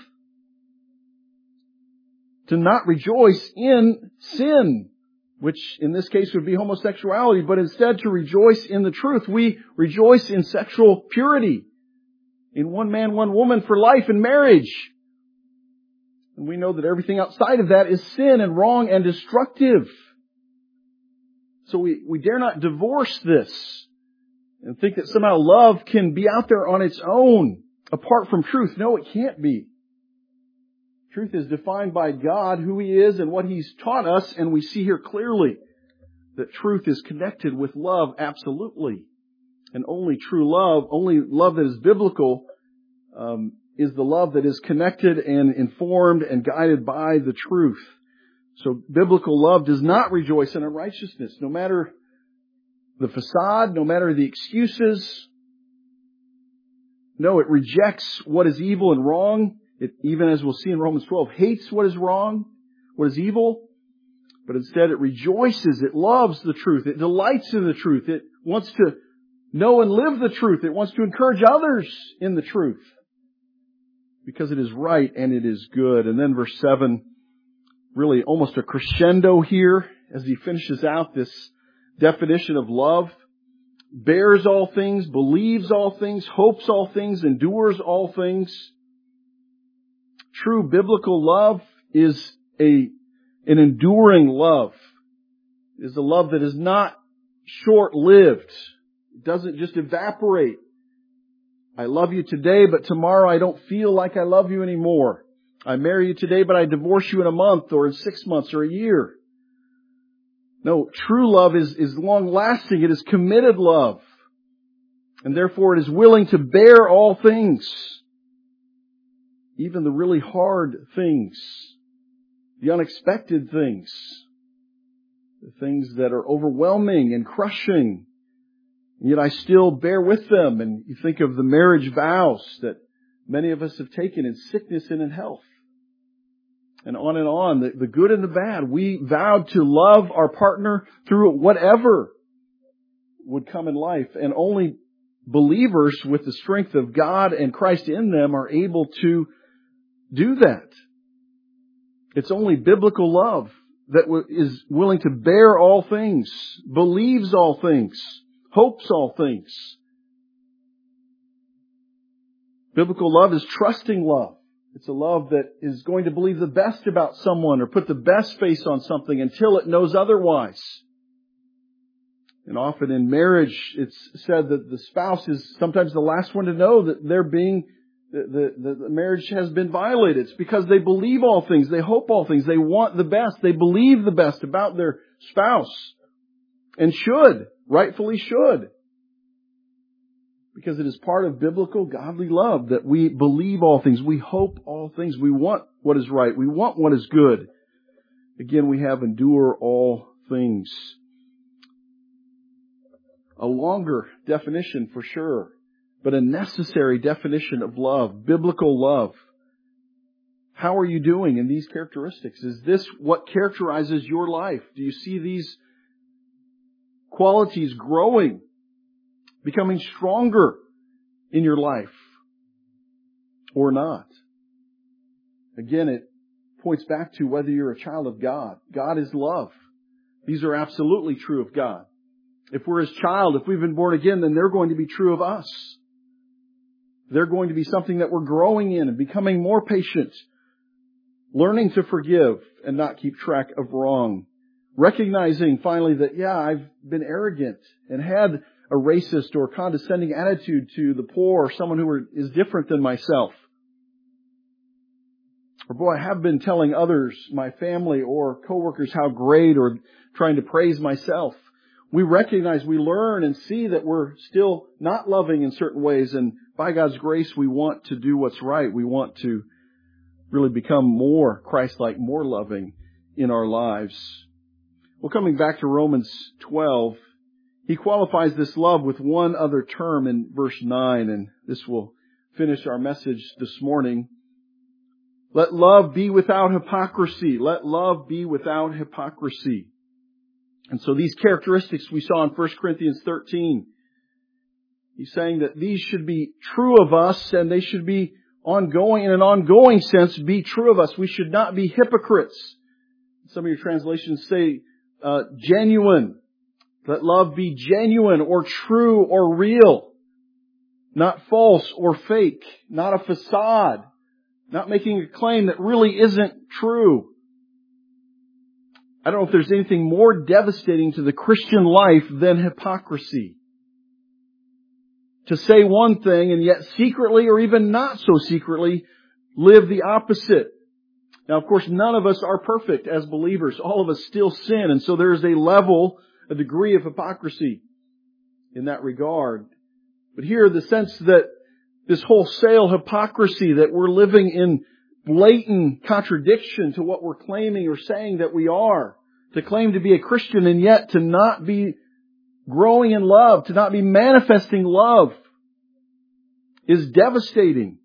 To not rejoice in sin, which in this case would be homosexuality, but instead to rejoice in the truth. We rejoice in sexual purity, in one man, one woman for life in marriage. And we know that everything outside of that is sin and wrong and destructive. So we, we dare not divorce this and think that somehow love can be out there on its own apart from truth. No, it can't be. Truth is defined by God, who He is and what He's taught us, and we see here clearly that truth is connected with love absolutely. And only true love, only love that is biblical, um, is the love that is connected and informed and guided by the truth. So biblical love does not rejoice in unrighteousness, no matter the facade, no matter the excuses. No, it rejects what is evil and wrong. It, even as we'll see in Romans twelve, hates what is wrong, what is evil, but instead it rejoices, it loves the truth, it delights in the truth, it wants to know and live the truth, it wants to encourage others in the truth, because it is right and it is good. And then verse seven, really almost a crescendo here as he finishes out this definition of love. Bears all things, believes all things, hopes all things, endures all things. True biblical love is a an enduring love. It is a love that is not short-lived. It doesn't just evaporate. I love you today, but tomorrow I don't feel like I love you anymore. I marry you today, but I divorce you in a month or in six months or a year. No, true love is, is long-lasting. It is committed love. And therefore it is willing to bear all things. Even the really hard things. The unexpected things. The things that are overwhelming and crushing. And yet I still bear with them. And you think of the marriage vows that many of us have taken in sickness and in health. And on and on, the, the good and the bad. We vowed to love our partner through whatever would come in life. And only believers with the strength of God and Christ in them are able to do that. It's only biblical love that is willing to bear all things, believes all things, hopes all things. Biblical love is trusting love. It's a love that is going to believe the best about someone or put the best face on something until it knows otherwise. And often in marriage, it's said that the spouse is sometimes the last one to know that they're being, the, the, the marriage has been violated. It's because they believe all things. They hope all things. They want the best. They believe the best about their spouse. And should, rightfully should. Because it is part of biblical, godly love that we believe all things. We hope all things. We want what is right. We want what is good. Again, we have endure all things. A longer definition for sure, but a necessary definition of love, biblical love. How are you doing in these characteristics? Is this what characterizes your life? Do you see these qualities growing, becoming stronger in your life, or not? Again, it points back to whether you're a child of God. God is love. These are absolutely true of God. If we're His child, if we've been born again, then they're going to be true of us. They're going to be something that we're growing in and becoming more patient, learning to forgive and not keep track of wrong. Recognizing finally that, yeah, I've been arrogant and had a racist or condescending attitude to the poor or someone who is different than myself. Or boy, I have been telling others, my family or coworkers, how great, or trying to praise myself. We recognize, we learn and see that we're still not loving in certain ways and by God's grace, we want to do what's right. We want to really become more Christ-like, more loving in our lives. Well, coming back to Romans twelve, he qualifies this love with one other term in verse nine, and this will finish our message this morning. Let love be without hypocrisy. Let love be without hypocrisy. And so these characteristics we saw in First Corinthians thirteen, he's saying that these should be true of us, and they should be ongoing, in an ongoing sense, be true of us. We should not be hypocrites. Some of your translations say uh, genuine. Let love be genuine or true or real. Not false or fake. Not a facade. Not making a claim that really isn't true. I don't know if there's anything more devastating to the Christian life than hypocrisy. To say one thing and yet secretly or even not so secretly live the opposite. Now, of course, none of us are perfect as believers. All of us still sin. And so there is a level, a degree of hypocrisy in that regard. But here, the sense that this wholesale hypocrisy, that we're living in blatant contradiction to what we're claiming or saying that we are. To claim to be a Christian and yet to not be growing in love, to not be manifesting love, is devastating.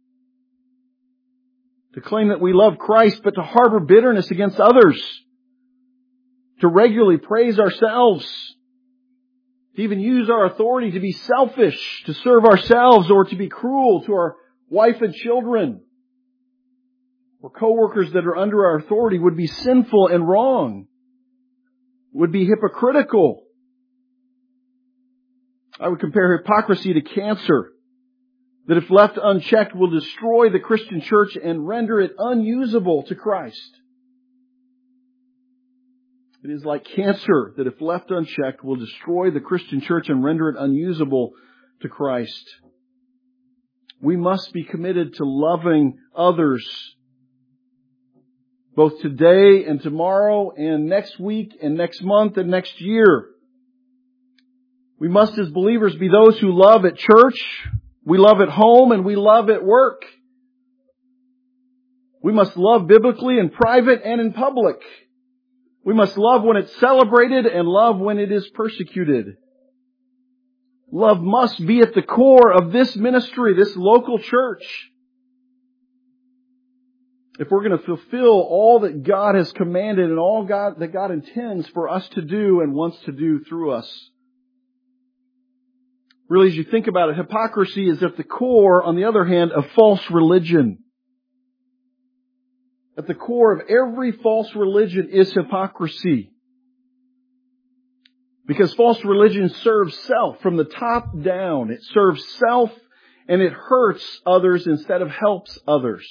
To claim that we love Christ, but to harbor bitterness against others. To regularly praise ourselves. To even use our authority to be selfish, to serve ourselves, or to be cruel to our wife and children. Or co-workers that are under our authority would be sinful and wrong. Would be hypocritical. I would compare hypocrisy to cancer. That if left unchecked will destroy the Christian church and render it unusable to Christ. It is like cancer that if left unchecked will destroy the Christian church and render it unusable to Christ. We must be committed to loving others both today and tomorrow and next week and next month and next year. We must as believers be those who love at church, we love at home, and we love at work. We must love biblically in private and in public. We must love when it's celebrated and love when it is persecuted. Love must be at the core of this ministry, this local church. If we're going to fulfill all that God has commanded and all God that God intends for us to do and wants to do through us. Really, as you think about it, hypocrisy is at the core, on the other hand, of false religion. At the core of every false religion is hypocrisy. Because false religion serves self from the top down. It serves self and it hurts others instead of helps others.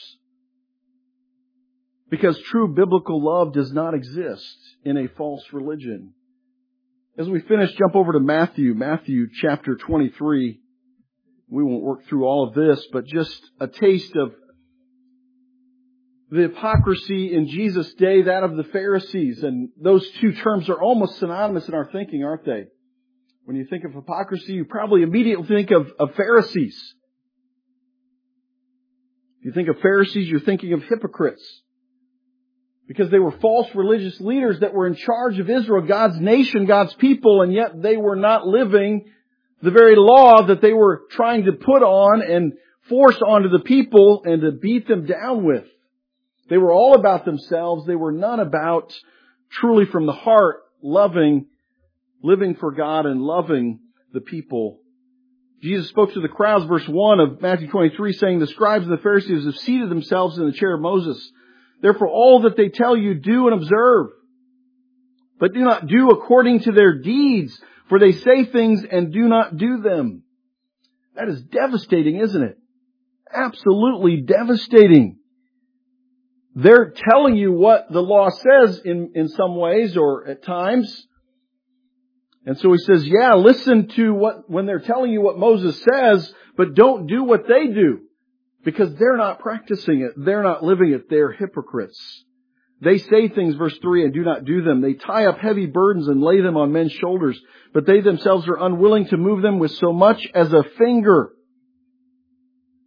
Because true biblical love does not exist in a false religion. As we finish, jump over to Matthew, Matthew chapter twenty-three. We won't work through all of this, but just a taste of the hypocrisy in Jesus' day, that of the Pharisees. And those two terms are almost synonymous in our thinking, aren't they? When you think of hypocrisy, you probably immediately think of, of Pharisees. If you think of Pharisees, you're thinking of hypocrites. Because they were false religious leaders that were in charge of Israel, God's nation, God's people, and yet they were not living the very law that they were trying to put on and force onto the people and to beat them down with. They were all about themselves. They were none about truly from the heart loving, living for God and loving the people. Jesus spoke to the crowds, verse one of Matthew twenty-three, saying, the scribes and the Pharisees have seated themselves in the chair of Moses. Therefore, all that they tell you, do and observe. But do not do according to their deeds, for they say things and do not do them. That is devastating, isn't it? Absolutely devastating. They're telling you what the law says in, in some ways or at times. And so he says, yeah, listen to what, when they're telling you what Moses says, but don't do what they do. Because they're not practicing it. They're not living it. They're hypocrites. They say things, verse three, and do not do them. They tie up heavy burdens and lay them on men's shoulders, but they themselves are unwilling to move them with so much as a finger.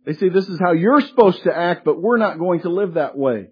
They say this is how you're supposed to act, but we're not going to live that way.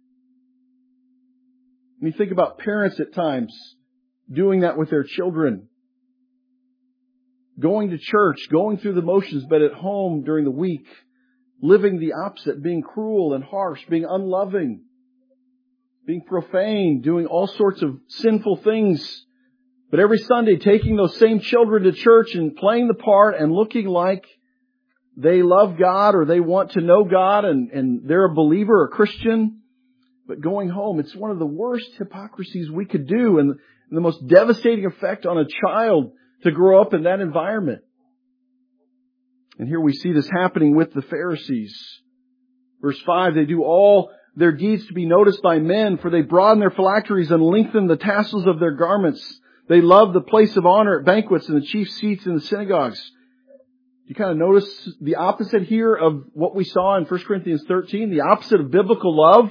And you think about parents at times doing that with their children. Going to church, going through the motions, but at home during the week, living the opposite, being cruel and harsh, being unloving, being profane, doing all sorts of sinful things. But every Sunday taking those same children to church and playing the part and looking like they love God or they want to know God and, and they're a believer or Christian. But going home, it's one of the worst hypocrisies we could do and the most devastating effect on a child to grow up in that environment. And here we see this happening with the Pharisees. Verse five, they do all their deeds to be noticed by men, for they broaden their phylacteries and lengthen the tassels of their garments. They love the place of honor at banquets and the chief seats in the synagogues. You kind of notice the opposite here of what we saw in First Corinthians thirteen, the opposite of biblical love.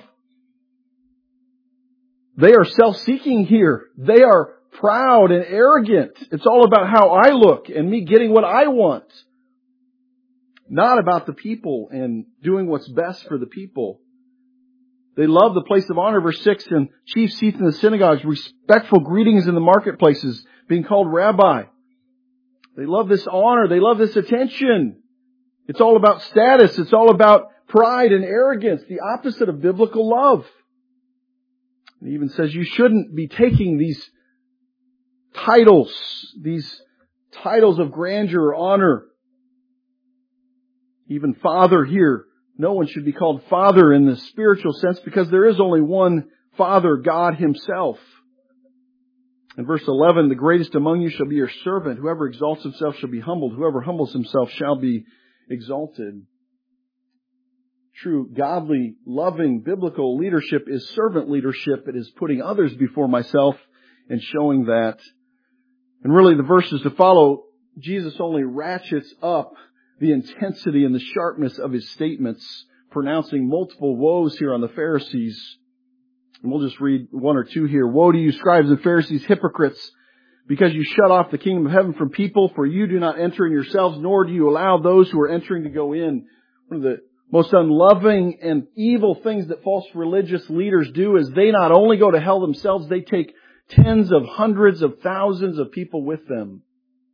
They are self-seeking here. They are proud and arrogant. It's all about how I look and me getting what I want. Not about the people and doing what's best for the people. They love the place of honor, verse six, and chief seats in the synagogues, respectful greetings in the marketplaces, being called rabbi. They love this honor. They love this attention. It's all about status. It's all about pride and arrogance, the opposite of biblical love. It even says you shouldn't be taking these titles, these titles of grandeur or honor. Even Father here, no one should be called Father in the spiritual sense because there is only one Father, God Himself. In verse eleven, the greatest among you shall be your servant. Whoever exalts himself shall be humbled. Whoever humbles himself shall be exalted. True, godly, loving, biblical leadership is servant leadership. It is putting others before myself and showing that. And really the verses to follow, Jesus only ratchets up the intensity and the sharpness of His statements, pronouncing multiple woes here on the Pharisees. And we'll just read one or two here. Woe to you, scribes and Pharisees, hypocrites, because you shut off the kingdom of heaven from people, for you do not enter in yourselves, nor do you allow those who are entering to go in. One of the most unloving and evil things that false religious leaders do is they not only go to hell themselves, they take tens of hundreds of thousands of people with them.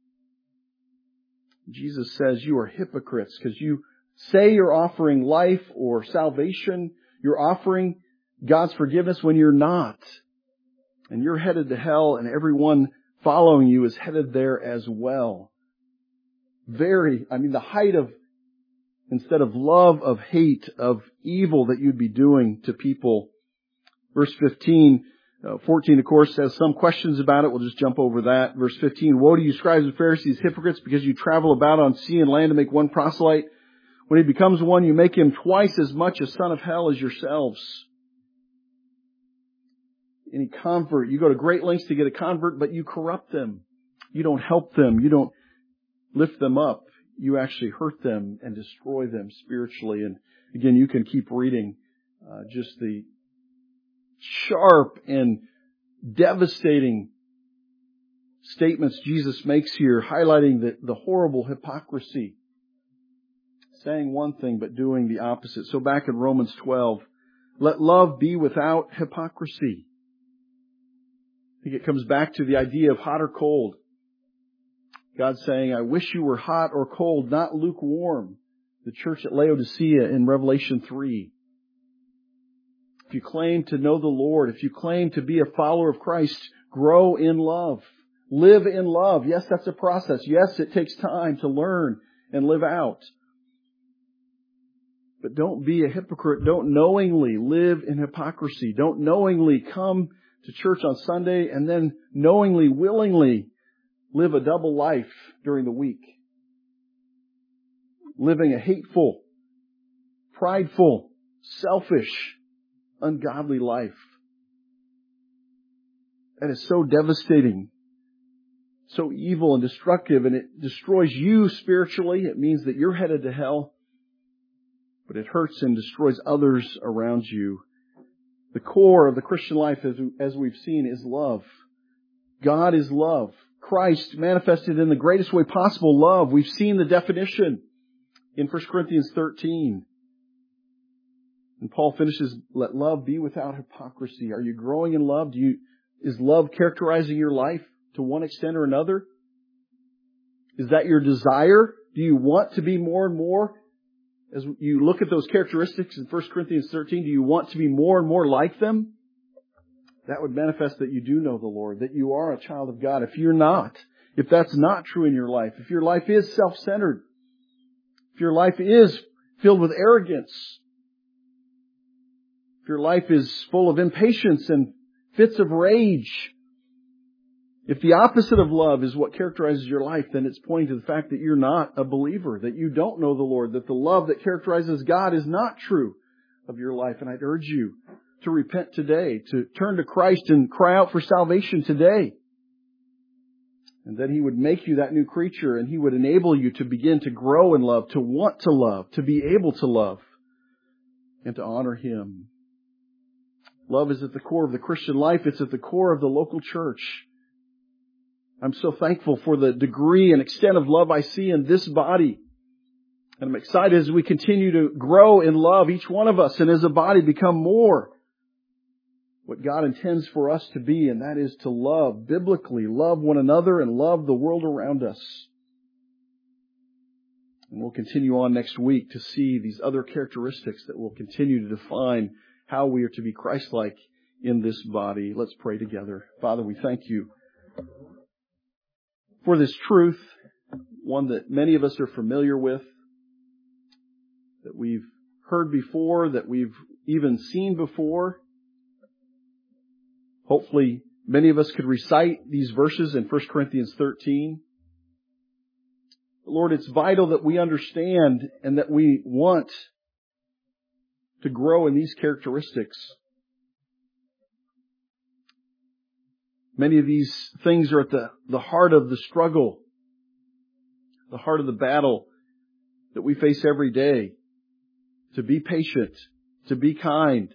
Jesus says you are hypocrites because you say you're offering life or salvation. You're offering God's forgiveness when you're not. And you're headed to hell and everyone following you is headed there as well. Very, I mean the height of, instead of love, of hate, of evil that you'd be doing to people. Verse fifteen, uh, fourteen of course has some questions about it. We'll just jump over that. Verse fifteen, woe to you scribes and Pharisees, hypocrites, because you travel about on sea and land to make one proselyte. When he becomes one, you make him twice as much a son of hell as yourselves. Any convert, you go to great lengths to get a convert, but you corrupt them. You don't help them. You don't lift them up. You actually hurt them and destroy them spiritually. And again, you can keep reading uh, just the sharp and devastating statements Jesus makes here, highlighting the, the horrible hypocrisy. Saying one thing but doing the opposite. So back in Romans twelve, let love be without hypocrisy. I think it comes back to the idea of hot or cold. God saying, I wish you were hot or cold, not lukewarm. The church at Laodicea in Revelation three. If you claim to know the Lord, if you claim to be a follower of Christ, grow in love. Live in love. Yes, that's a process. Yes, it takes time to learn and live out. But don't be a hypocrite. Don't knowingly live in hypocrisy. Don't knowingly come to church on Sunday and then knowingly, willingly live a double life during the week. Living a hateful, prideful, selfish, ungodly life. That is so devastating, so evil and destructive, and it destroys you spiritually. It means that you're headed to hell, but it hurts and destroys others around you. The core of the Christian life, as, as we've seen, is love. God is love. Christ manifested in the greatest way possible, love. We've seen the definition in First Corinthians thirteen. And Paul finishes, let love be without hypocrisy. Are you growing in love? Do you, is love characterizing your life to one extent or another? Is that your desire? Do you want to be more and more? As you look at those characteristics in First Corinthians thirteen, do you want to be more and more like them? That would manifest that you do know the Lord, that you are a child of God. If you're not, if that's not true in your life, if your life is self-centered, if your life is filled with arrogance, if your life is full of impatience and fits of rage, if the opposite of love is what characterizes your life, then it's pointing to the fact that you're not a believer, that you don't know the Lord, that the love that characterizes God is not true of your life. And I'd urge you to repent today, to turn to Christ and cry out for salvation today. And that He would make you that new creature, and He would enable you to begin to grow in love, to want to love, to be able to love, and to honor Him. Love is at the core of the Christian life. It's at the core of the local church. I'm so thankful for the degree and extent of love I see in this body. And I'm excited as we continue to grow in love, each one of us, and as a body become more what God intends for us to be, and that is to love biblically, love one another, and love the world around us. And we'll continue on next week to see these other characteristics that will continue to define how we are to be Christ-like in this body. Let's pray together. Father, we thank You for this truth, one that many of us are familiar with, that we've heard before, that we've even seen before. Hopefully, many of us could recite these verses in First Corinthians thirteen. Lord, it's vital that we understand and that we want to grow in these characteristics. Many of these things are at the, the heart of the struggle, the heart of the battle that we face every day. To be patient, to be kind,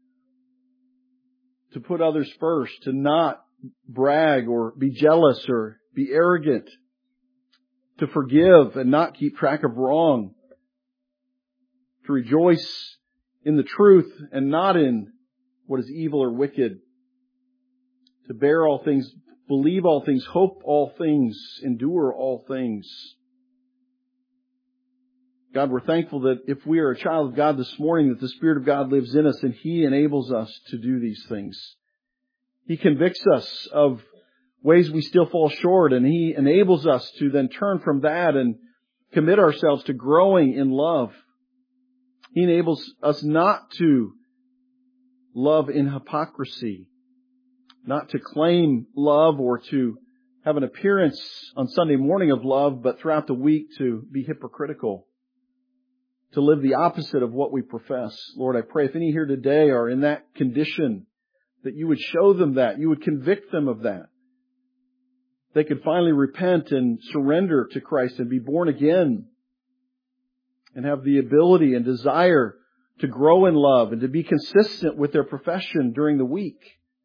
to put others first, to not brag or be jealous or be arrogant, to forgive and not keep track of wrong, to rejoice in the truth and not in what is evil or wicked, to bear all things, believe all things, hope all things, endure all things. God, we're thankful that if we are a child of God this morning, that the Spirit of God lives in us and He enables us to do these things. He convicts us of ways we still fall short, and He enables us to then turn from that and commit ourselves to growing in love. He enables us not to love in hypocrisy, not to claim love or to have an appearance on Sunday morning of love, but throughout the week to be hypocritical, to live the opposite of what we profess. Lord, I pray if any here today are in that condition, that You would show them that, You would convict them of that. They could finally repent and surrender to Christ and be born again and have the ability and desire to grow in love and to be consistent with their profession during the week.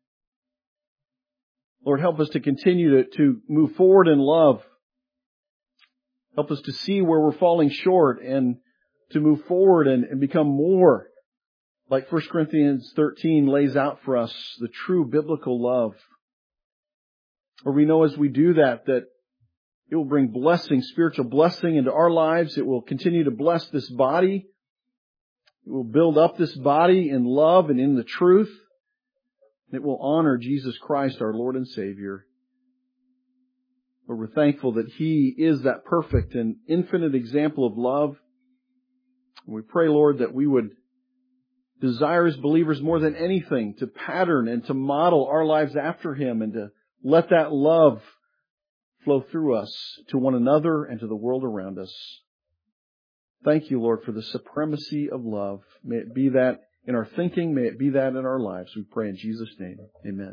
Lord, help us to continue to, to move forward in love. Help us to see where we're falling short and to move forward and, and become more like First Corinthians thirteen lays out for us, the true biblical love. Or we know as we do that, that it will bring blessing, spiritual blessing into our lives. It will continue to bless this body. It will build up this body in love and in the truth. It will honor Jesus Christ, our Lord and Savior. Lord, we're thankful that He is that perfect and infinite example of love. We pray, Lord, that we would desire as believers more than anything to pattern and to model our lives after Him and to let that love flow through us to one another and to the world around us. Thank You, Lord, for the supremacy of love. May it be that in our thinking, may it be that in our lives. We pray in Jesus' name. Amen.